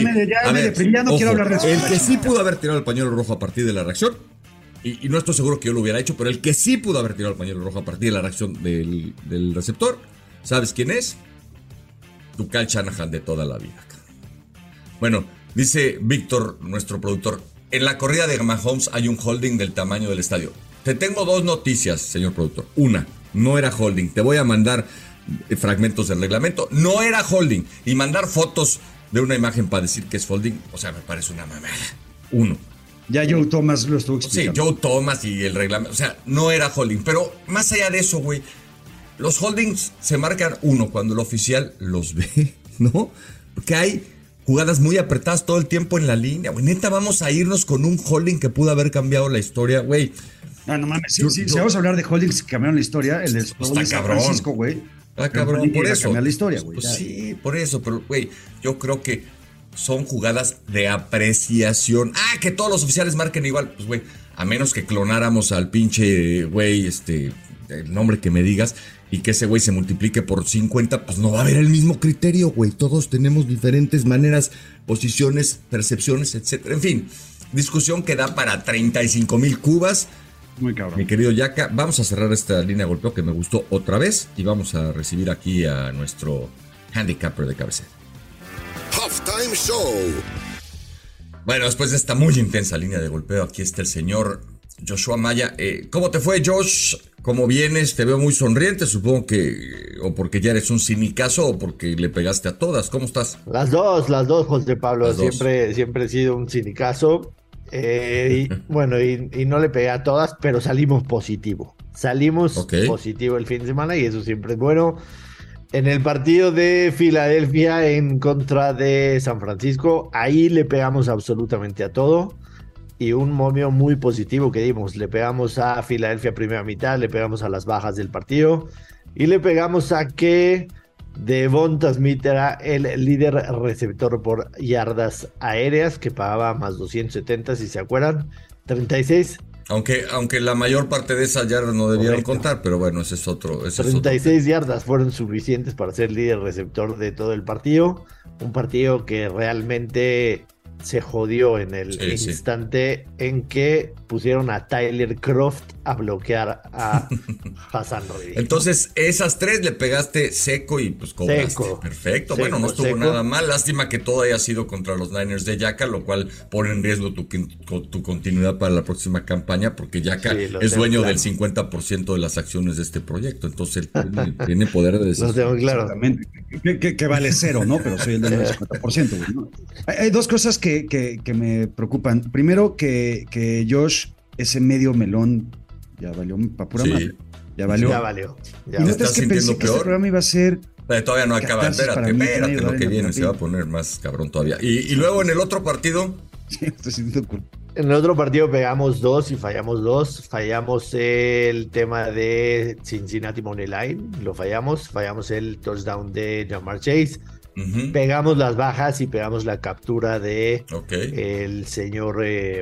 pudo haber tirado el pañuelo rojo a partir de la reacción, y no estoy seguro que yo lo hubiera hecho, pero el que sí pudo haber tirado el pañuelo rojo a partir de la reacción del receptor, ¿sabes quién es? Tu Kyle Shanahan de toda la vida. Bueno, dice Víctor, nuestro productor, en la corrida de Mahomes hay un holding del tamaño del estadio. Te tengo dos noticias, señor productor. Una, no era holding. Te voy a mandar fragmentos del reglamento. No era holding. Y mandar fotos de una imagen para decir que es holding, o sea, me parece una mamada. Uno. Ya Joe Thomas lo estuvo explicando. Sí, Joe Thomas y el reglamento. O sea, no era holding. Pero más allá de eso, güey, los holdings se marcan, uno, cuando el oficial los ve, ¿no? Porque hay jugadas muy apretadas todo el tiempo en la línea, güey. Neta, vamos a irnos con un holding que pudo haber cambiado la historia, güey. No mames. Si vamos a hablar de holdings que cambiaron la historia, el de San Francisco, güey. Está cabrón, por eso. Cambiar la historia, güey. Pues sí, por eso, pero, güey, yo creo que son jugadas de apreciación. Que todos los oficiales marquen igual. Pues, güey, a menos que clonáramos al pinche, güey, el nombre que me digas, y que ese güey se multiplique por 50, pues no va a haber el mismo criterio, güey. Todos tenemos diferentes maneras, posiciones, percepciones, etcétera. En fin, discusión que da para 35,000 cubas. Muy cabrón. Mi querido Yaka, vamos a cerrar esta línea de golpeo que me gustó otra vez y vamos a recibir aquí a nuestro handicapper de cabecera. Halftime Show. Bueno, después de esta muy intensa línea de golpeo, aquí está el señor Joshua Maya. ¿Cómo te fue, Josh? ¿Cómo vienes? Te veo muy sonriente, supongo que o porque ya eres un cinicazo o porque le pegaste a todas. ¿Cómo estás? Las dos, José Pablo. Siempre he sido un cinicazo. Y no le pegué a todas, pero salimos positivo. Positivo el fin de semana y eso siempre es bueno. En el partido de Filadelfia en contra de San Francisco, ahí le pegamos absolutamente a todo. Y un momio muy positivo que dimos. Le pegamos a Filadelfia primera mitad, le pegamos a las bajas del partido y le pegamos a que Devonta Smith era el líder receptor por yardas aéreas, que pagaba más 270, si se acuerdan, 36. Aunque la mayor parte de esas yardas no debieron contar, pero bueno, ese es otro. 36 yardas fueron suficientes para ser líder receptor de todo el partido. Un partido que realmente se jodió en el instante en que pusieron a Tyler Croft a bloquear a Hassan Reddick. Entonces, esas tres le pegaste seco y pues cobraste. Seco. Perfecto. Bueno, no estuvo nada mal. Lástima que todo haya sido contra los Niners de Yaka, lo cual pone en riesgo tu continuidad para la próxima campaña, porque Yaka es dueño del 50% de las acciones de este proyecto. Entonces, él tiene poder de decisión. Lo tengo claro. Exactamente. Que vale cero, ¿no? Pero soy el dueño del 50%, güey, ¿no? Hay dos cosas que me preocupan. Primero, que Josh, ese medio melón, ya valió para pura madre. Ya valió. Y notas que pensé que este programa iba a ser... Todavía no acaba. Espérate, lo que viene se va a poner más cabrón todavía. Y luego en el otro partido... En el otro partido pegamos 2 y fallamos 2. Fallamos el tema de Cincinnati Money Line. Lo fallamos. Fallamos el touchdown de Ja'Marr Chase. Pegamos las bajas y pegamos la captura de el señor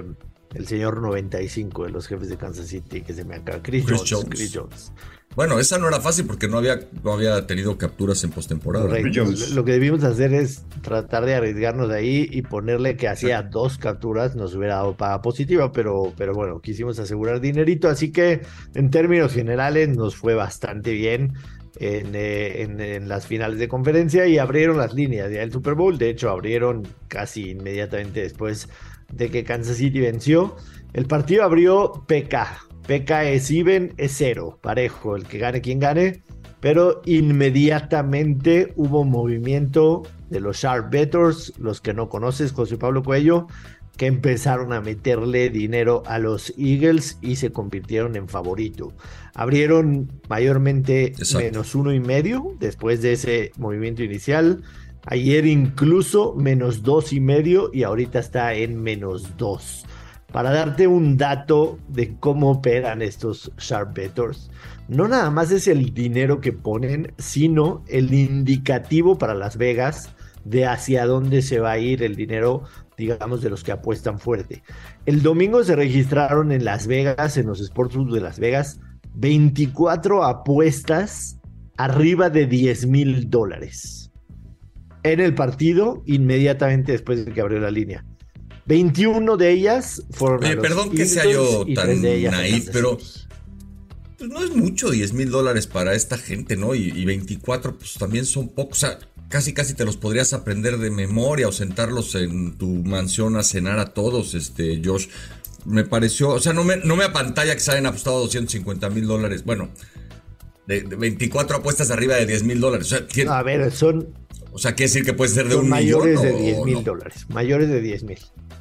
95 de los jefes de Kansas City, que se me acaba, Chris Jones. Bueno, esa no era fácil porque no había tenido capturas en postemporada. Lo que debimos hacer es tratar de arriesgarnos de ahí y ponerle que hacía 2 capturas, nos hubiera dado paga positiva, pero bueno, quisimos asegurar dinerito, así que en términos generales nos fue bastante bien en las finales de conferencia y abrieron las líneas del Super Bowl. De hecho, abrieron casi inmediatamente después de que Kansas City venció. El partido abrió PK es even, es 0, parejo, el que gane quien gane, pero inmediatamente hubo movimiento de los sharp bettors, los que no conoces, José Pablo Cuello, que empezaron a meterle dinero a los Eagles y se convirtieron en favorito. Abrieron mayormente -1.5 después de ese movimiento inicial. Ayer incluso -2.5 y ahorita está en -2. Para darte un dato de cómo operan estos sharp bettors, no nada más es el dinero que ponen, sino el indicativo para Las Vegas de hacia dónde se va a ir el dinero, digamos, de los que apuestan fuerte. El domingo se registraron en Las Vegas, en los Sportsbooks de Las Vegas, 24 apuestas arriba de $10,000 en el partido inmediatamente después de que abrió la línea. 21 de ellas fueron a los perdón que sea yo tan naif, pero pues no es mucho $10,000 para esta gente, ¿no? Y 24 pues también son pocos, o sea, casi te los podrías aprender de memoria o sentarlos en tu mansión a cenar a todos, Josh. Me pareció, o sea, no me apantalla que se hayan apostado $250,000, bueno, de 24 apuestas arriba de $10,000, o sea, a ver, son... O sea, ¿quiere decir que puede ser de $1 millón? Mayores de $10,000, mayores de 10,000.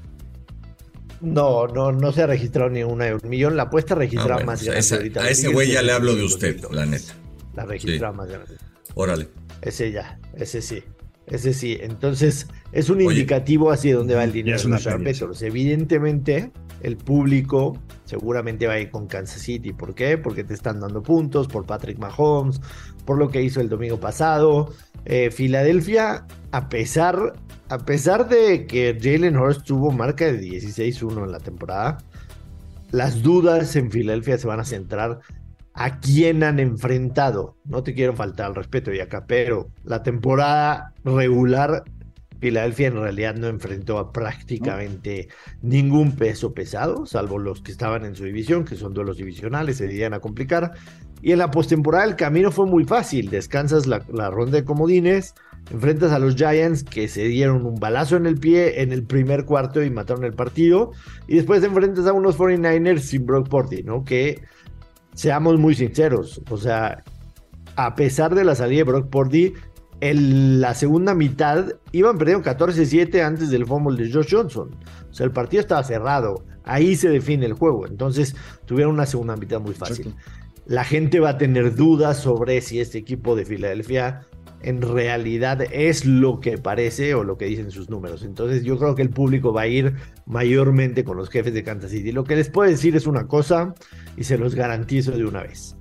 No se ha registrado ni una de $1 millón. La apuesta registrada más grande ahorita. A ese güey ya le hablo de usted, la neta. La registrada más grande. Órale. Ese sí. Entonces, es un indicativo hacia dónde va el dinero de los sharp bettors. Evidentemente, el público seguramente va a ir con Kansas City. ¿Por qué? Porque te están dando puntos por Patrick Mahomes, por lo que hizo el domingo pasado. Filadelfia, a pesar de que Jalen Hurts tuvo marca de 16-1 en la temporada, las dudas en Filadelfia se van a centrar a quién han enfrentado. No te quiero faltar al respeto, Yaka, pero la temporada regular, Filadelfia en realidad no enfrentó a prácticamente ningún peso pesado, salvo los que estaban en su división, que son duelos divisionales, se irían a complicar. Y en la postemporada el camino fue muy fácil. Descansas la ronda de comodines, enfrentas a los Giants, que se dieron un balazo en el pie en el primer cuarto y mataron el partido, y después te enfrentas a unos 49ers sin Brock Purdy, ¿no? Que, seamos muy sinceros, o sea, a pesar de la salida de Brock Purdy, en la segunda mitad iban perdiendo 14-7 antes del fumble de Josh Johnson. O sea, el partido estaba cerrado, ahí se define el juego. Entonces tuvieron una segunda mitad muy fácil. La gente va a tener dudas sobre si este equipo de Filadelfia en realidad es lo que parece o lo que dicen sus números. Entonces yo creo que el público va a ir mayormente con los jefes de Kansas City. Lo que les puedo decir es una cosa y se los garantizo de una vez.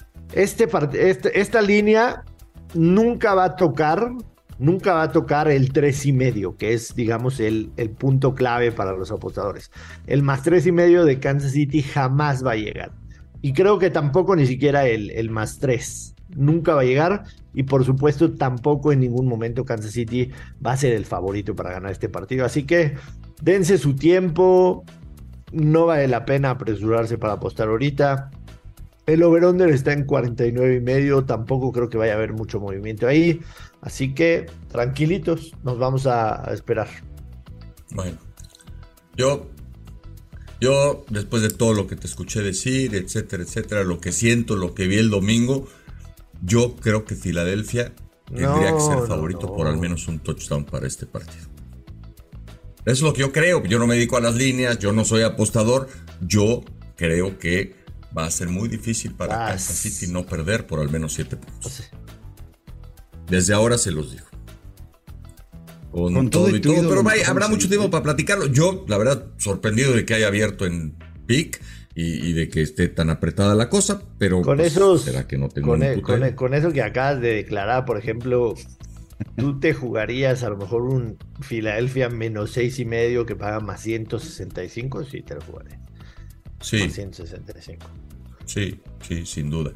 Esta línea nunca va a tocar el 3.5, que es, digamos, el punto clave para los apostadores. El más 3.5 de Kansas City jamás va a llegar. Y creo que tampoco ni siquiera el más 3. Nunca va a llegar. Y por supuesto tampoco en ningún momento Kansas City va a ser el favorito para ganar este partido. Así que dense su tiempo. No vale la pena apresurarse para apostar ahorita. El over-under está en 49.5. Tampoco creo que vaya a haber mucho movimiento ahí. Así que tranquilitos, nos vamos a esperar. Bueno, yo después de todo lo que te escuché decir, etcétera, lo que siento, lo que vi el domingo, yo creo que Filadelfia tendría que ser favorito por al menos un touchdown para este partido. Eso es lo que yo creo. Yo no me dedico a las líneas, yo no soy apostador. Yo creo que va a ser muy difícil para Kansas City no perder por al menos 7 puntos. Desde ahora se los digo. Con todo y todo. Pero habrá mucho tiempo para platicarlo. Yo, la verdad, sorprendido de que haya abierto en pick y de que esté tan apretada la cosa, pero con esos, será que no tengo con eso que acabas de declarar, por ejemplo, ¿Tú te jugarías a lo mejor un Filadelfia menos 6.5 que paga más 165? Sí, te lo jugaré. Sí. Más 165. Sí, sin duda.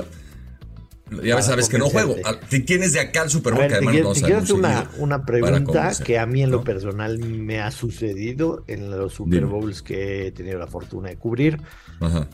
Ya sabes que no juego. Si tienes de acá el Super Bowl, que además no te quiero hacer una pregunta que a mí en lo personal me ha sucedido en los Super Bowls que he tenido la fortuna de cubrir. Ajá.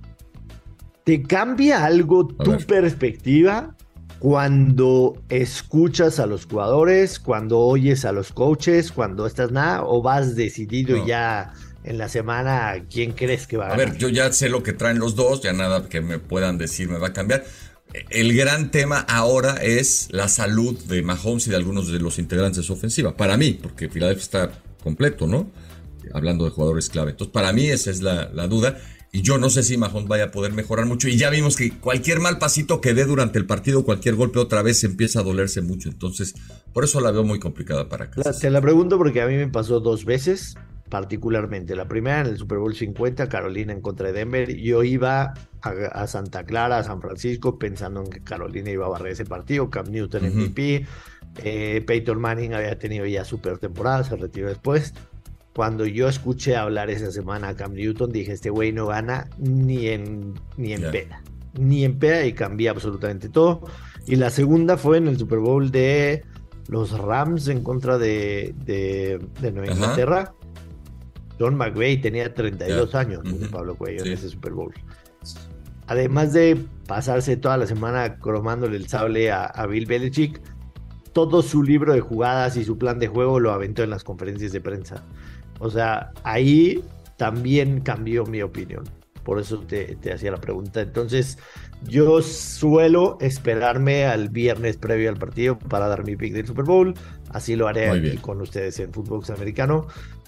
¿Te cambia algo tu perspectiva cuando escuchas a los jugadores, cuando oyes a los coaches, cuando estás nada, o vas decidido ya en la semana quién crees que va a ganar? A ver, yo ya sé lo que traen los dos, ya nada que me puedan decir me va a cambiar. El gran tema ahora es la salud de Mahomes y de algunos de los integrantes de su ofensiva. Para mí, porque Philadelphia está completo, ¿no? Hablando de jugadores clave. Entonces, para mí esa es la duda. Y yo no sé si Mahomes vaya a poder mejorar mucho. Y ya vimos que cualquier mal pasito que dé durante el partido, cualquier golpe otra vez empieza a dolerse mucho. Entonces, por eso la veo muy complicada para Kansas. Te la pregunto porque a mí me pasó 2 veces, particularmente. La primera en el Super Bowl 50, Carolina en contra de Denver. Yo iba a Santa Clara, a San Francisco, pensando en que Carolina iba a barrer ese partido. Cam Newton MVP. Peyton Manning había tenido ya super temporada, se retiró después. Cuando yo escuché hablar esa semana a Cam Newton, dije, este güey no gana ni en peda. Ni en peda, y cambié absolutamente todo. Y la segunda fue en el Super Bowl de los Rams en contra de Nueva Inglaterra. John McVay tenía 32 años, Pablo Cuello, en ese Super Bowl. Además de pasarse toda la semana cromándole el sable a Bill Belichick, todo su libro de jugadas y su plan de juego lo aventó en las conferencias de prensa. O sea, ahí también cambió mi opinión. Por eso te hacía la pregunta. Entonces, yo suelo esperarme al viernes previo al partido para dar mi pick del Super Bowl. Así lo haré aquí con ustedes en Footbox Americano.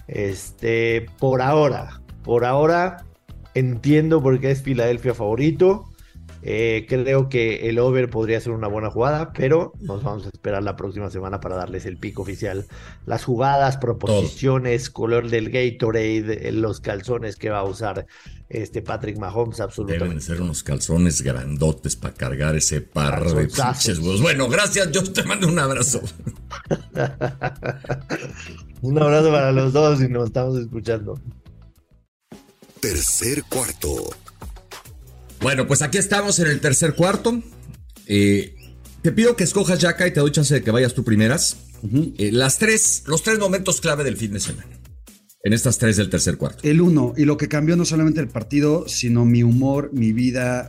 Por ahora, entiendo por qué es Filadelfia favorito. Creo que el over podría ser una buena jugada, pero nos vamos a esperar la próxima semana para darles el pick oficial. Las jugadas, proposiciones, color del Gatorade, los calzones que va a usar Patrick Mahomes, absolutamente. Deben ser unos calzones grandotes para cargar ese par de pinches huevos. Bueno, gracias, yo te mando un abrazo. Un abrazo para los dos y nos estamos escuchando. Tercer cuarto. Bueno, pues aquí estamos en el tercer cuarto. Te pido que escojas, Yaka, y te doy chance de que vayas tú primeras. Los tres momentos clave del fin de semana. En estas 3 del tercer cuarto. El 1, y lo que cambió no solamente el partido, sino mi humor, mi vida,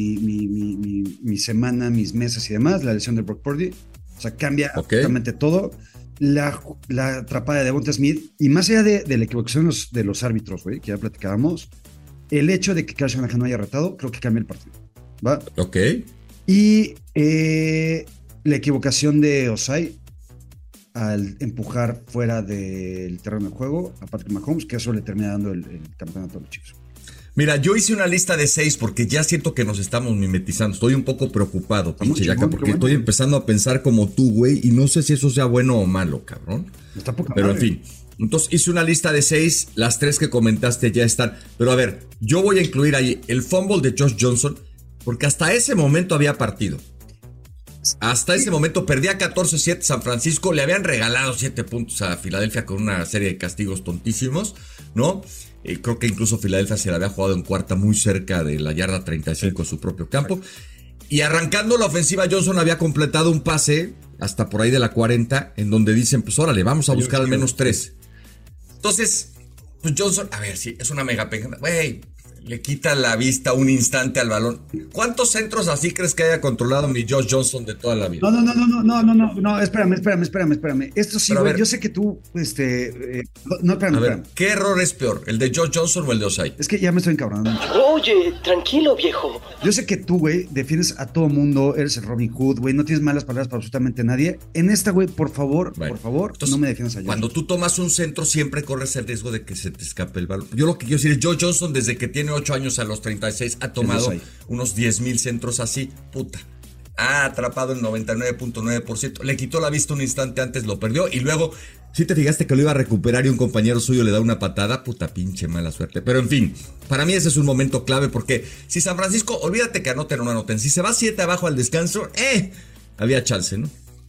mi semana, mis meses y demás, la lesión de Brock Purdy. O sea, cambia absolutamente todo. La atrapada de Devonta Smith, y más allá de la equivocación de los árbitros, güey, que ya platicábamos, el hecho de que Kyle Shanahan no haya retado, creo que cambia el partido. ¿Va? Ok. Y la equivocación de Osai al empujar fuera del terreno de juego a Patrick Mahomes, que eso le termina dando el campeonato a los Chiefs. Mira, yo hice una lista de 6 porque ya siento que nos estamos mimetizando. Estoy un poco preocupado, pinche Yaka, porque estoy empezando a pensar como tú, güey, y no sé si eso sea bueno o malo, cabrón. Está poca Pero madre. en fin. Entonces hice una lista de 6, las 3 que comentaste ya están. Pero a ver, yo voy a incluir ahí el fumble de Josh Johnson, porque hasta ese momento había partido. Hasta ese momento perdía 14-7 San Francisco, le habían regalado 7 puntos a Filadelfia con una serie de castigos tontísimos, ¿no? Creo que incluso Filadelfia se la había jugado en cuarta muy cerca de la yarda 35 en su propio campo. Y arrancando la ofensiva, Johnson había completado un pase hasta por ahí de la 40, en donde dicen, pues órale, vamos a buscar al menos 3. Entonces, pues Johnson, a ver, sí, es una mega pegada. Güey, le quita la vista un instante al balón. ¿Cuántos centros así crees que haya controlado mi Josh Johnson de toda la vida? No, espérame. Esto sí, güey, yo sé que tú, espérame. ¿Qué error es peor, el de Josh Johnson o el de Osai? Es que ya me estoy encabronando. Oye, tranquilo, viejo. Yo sé que tú, güey, defiendes a todo mundo, eres el Robin Hood, güey, no tienes malas palabras para absolutamente nadie. En esta, güey, por favor, entonces, no me defiendas a Johnson. Cuando tú tomas un centro, siempre corres el riesgo de que se te escape el balón. Yo lo que quiero decir es, Josh Johnson, desde que tiene 8 años a los 36, ha tomado unos 10,000 centros así, puta. Ha atrapado el 99.9%. Le quitó la vista un instante antes, lo perdió. Y luego, si te fijaste que lo iba a recuperar y un compañero suyo le da una patada, puta pinche mala suerte. Pero en fin, para mí ese es un momento clave porque si San Francisco, olvídate que anoten o no anoten. Si se va 7 abajo al descanso, había chance, ¿no?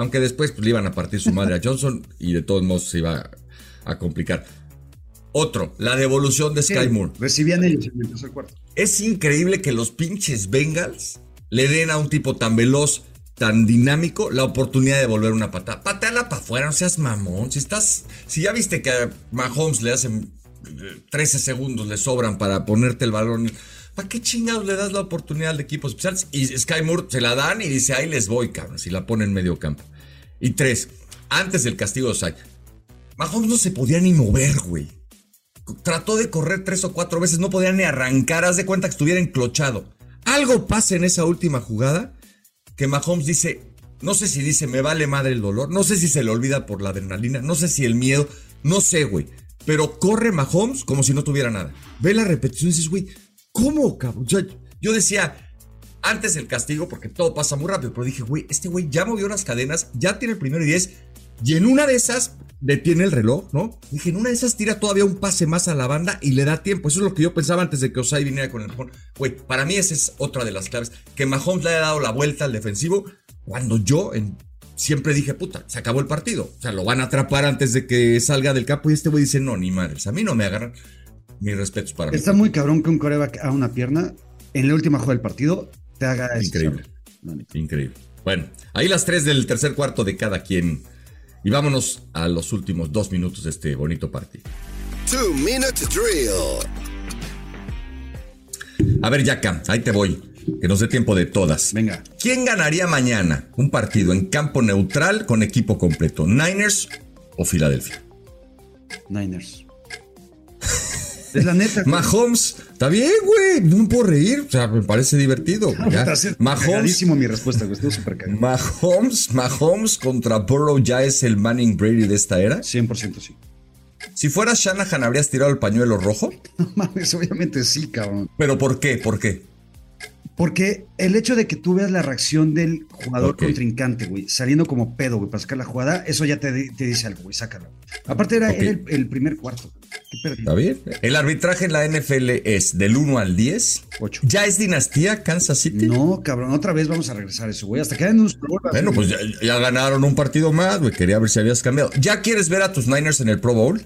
Aunque después pues, le iban a partir su madre a Johnson y de todos modos se iba a complicar. Otro, la devolución de Sky Moore. Recibían ellos en el tercer cuarto. Es increíble que los pinches Bengals le den a un tipo tan veloz, tan dinámico, la oportunidad de devolver una patada. Pateala para afuera, no seas mamón. Si ya viste que a Mahomes le hacen 13 segundos, le sobran para ponerte el balón. ¿Para qué chingados le das la oportunidad al equipo especial? Y Sky Moore se la dan y dice, ahí les voy, cabrón, si la pone en medio campo. Y 3, antes del castigo de offside, Mahomes no se podía ni mover, güey. Trató de correr 3 o 4 veces, no podía ni arrancar, haz de cuenta que estuviera enclochado. Algo pasa en esa última jugada que Mahomes dice, no sé si dice, me vale madre el dolor, no sé si se le olvida por la adrenalina, no sé si el miedo, no sé, güey. Pero corre Mahomes como si no tuviera nada. Ve la repetición y dices, güey, ¿cómo, cabrón? O sea, yo decía, antes del castigo, porque todo pasa muy rápido, pero dije, güey, este güey ya movió las cadenas, ya tiene el primero y 10, y en una de esas detiene el reloj, ¿no? Dije, en una de esas tira todavía un pase más a la banda y le da tiempo. Eso es lo que yo pensaba antes de que Osai viniera con el empujón. Güey, para mí esa es otra de las claves, que Mahomes le haya dado la vuelta al defensivo, cuando yo siempre dije, puta, se acabó el partido. O sea, lo van a atrapar antes de que salga del campo y este güey dice, no, ni madres, a mí no me agarran. Mis respetos para mí. Está muy cabrón que un quarterback a una pierna en la última jugada del partido te haga eso. Increíble. Increíble. Bueno, ahí las 3 del tercer cuarto de cada quien. Y vámonos a los últimos 2 minutos de este bonito partido. 2-minute drill. A ver, Yaka, ahí te voy. Que nos dé tiempo de todas. Venga. ¿Quién ganaría mañana un partido en campo neutral con equipo completo? ¿Niners o Filadelfia? Niners. Es la neta. Mahomes, está bien, güey. No me puedo reír. O sea, me parece divertido. Mahomes. Mi respuesta, güey. Estuvo súper cagado. Mahomes contra Burrow ya es el Manning Brady de esta era. 100% sí. Si fueras Shanahan, ¿habrías tirado el pañuelo rojo? No mames, obviamente sí, cabrón. ¿Pero por qué? ¿Por qué? Porque el hecho de que tú veas la reacción del jugador contrincante, güey, saliendo como pedo, güey, para sacar la jugada, eso ya te dice algo, güey, sácalo. Aparte era el primer cuarto. Está bien. El arbitraje en la NFL es del 1 al 10. 8. ¿Ya es dinastía Kansas City? No, cabrón, otra vez vamos a regresar a eso, güey. Hasta que hagan un Super Bowl. Bueno, pues ya ganaron un partido más, güey. Quería ver si habías cambiado. ¿Ya quieres ver a tus Niners en el Pro Bowl?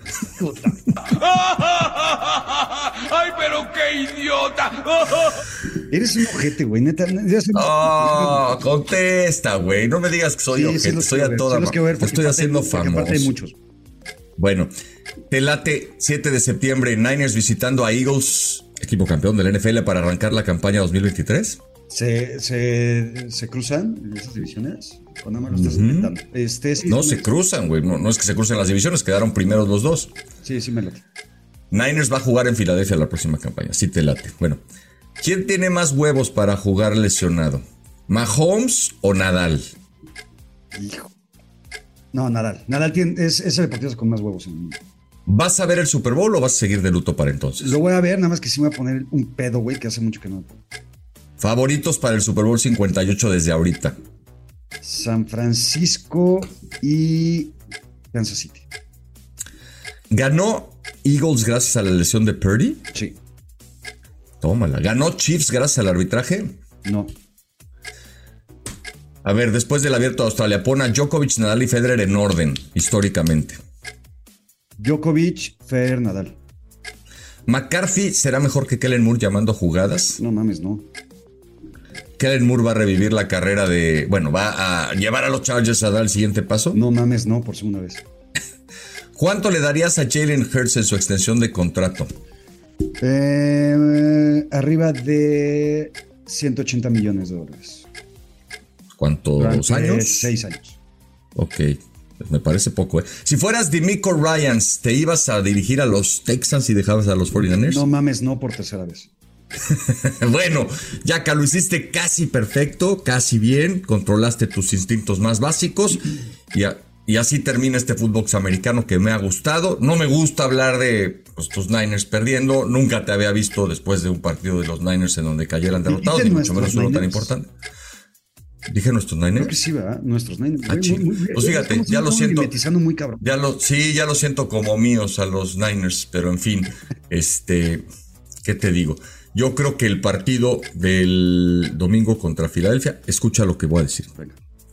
¡Ay, pero qué idiota! Eres un ojete, güey, neta. Contesta, güey. No me digas que soy ojete. Soy a toda madre. Te estoy haciendo famoso. Hay muchos. Bueno, te late 7 de septiembre, Niners visitando a Eagles, equipo campeón del NFL, para arrancar la campaña 2023. ¿Se cruzan en esas divisiones? ¿O nada más lo estás intentando? No, se cruzan, güey. No es que se crucen las divisiones, quedaron primeros los dos. Sí, me late. Niners va a jugar en Filadelfia la próxima campaña. Sí te late. Bueno, ¿quién tiene más huevos para jugar lesionado? ¿Mahomes o Nadal? Hijo. No, Nadal. Nadal es el deportista con más huevos en el mundo. ¿Vas a ver el Super Bowl o vas a seguir de luto para entonces? Lo voy a ver, nada más que sí me voy a poner un pedo, güey, que hace mucho que no me pongo. Favoritos para el Super Bowl 58 desde ahorita. San Francisco y Kansas City. ¿Ganó Eagles gracias a la lesión de Purdy? Sí. Tómala. ¿Ganó Chiefs gracias al arbitraje? No. A ver, después del Abierto de Australia, pon a Djokovic, Nadal y Federer en orden, históricamente. Djokovic, Federer, Nadal. ¿McCarthy será mejor que Kellen Moore llamando jugadas? No mames, no. ¿Kellen Moore va a revivir la carrera de... Bueno, va a llevar a los Chargers a dar el siguiente paso? No mames, no, por segunda vez. ¿Cuánto le darías a Jalen Hurts en su extensión de contrato? Arriba de $180 millones. ¿Cuántos años? 6 años. Ok, pues me parece poco, ¿eh? Si fueras DeMeco Ryans, ¿te ibas a dirigir a los Texans y dejabas a los 49ers? No mames, no, por tercera vez. Bueno, Yaka, lo hiciste casi perfecto, casi bien, controlaste tus instintos más básicos y así termina este fútbol americano que me ha gustado. No me gusta hablar de tus Niners perdiendo, nunca te había visto después de un partido de los Niners en donde cayeran derrotados, ni mucho menos uno tan importante. ¿Dije nuestros Niners? Creo que sí, ¿verdad? Nuestros Niners. Pues fíjate, ya lo siento. Muy cabrón. Ya lo siento como míos a los Niners, pero en fin, ¿qué te digo? Yo creo que el partido del domingo contra Filadelfia, escucha lo que voy a decir.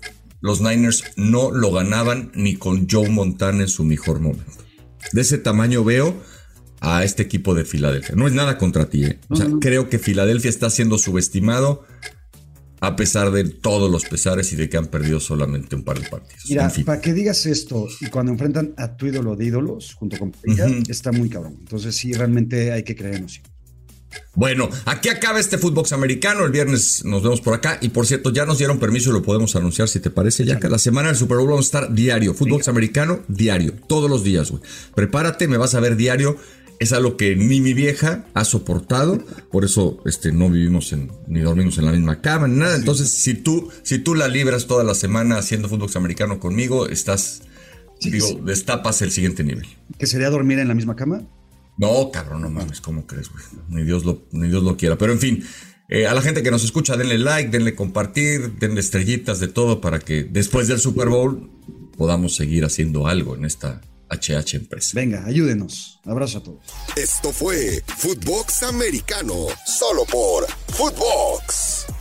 los Niners no lo ganaban ni con Joe Montana en su mejor momento. De ese tamaño veo a este equipo de Filadelfia. No es nada contra ti, ¿eh? O sea, creo que Filadelfia está siendo subestimado a pesar de todos los pesares y de que han perdido solamente un par de partidos. Mira, para que digas esto y cuando enfrentan a tu ídolo de ídolos junto con ella, está muy cabrón. Entonces sí, realmente hay que creer en sí. Bueno, aquí acaba este Footbox americano. El viernes nos vemos por acá. Y por cierto, ya nos dieron permiso y lo podemos anunciar si te parece. Ya que la semana del Super Bowl vamos a estar diario. Footbox americano diario. Todos los días, güey. Prepárate, me vas a ver diario. Es algo que ni mi vieja ha soportado. Por eso no vivimos ni dormimos en la misma cama ni nada. Entonces, si tú la libras toda la semana haciendo Footbox americano conmigo, destapas el siguiente nivel. ¿Qué sería dormir en la misma cama? No, cabrón, no mames, ¿cómo crees, güey? Ni Dios lo quiera. Pero en fin, a la gente que nos escucha, denle like, denle compartir, denle estrellitas de todo para que después del Super Bowl podamos seguir haciendo algo en esta HH empresa. Venga, ayúdenos. Abrazo a todos. Esto fue Footbox Americano, solo por Footbox.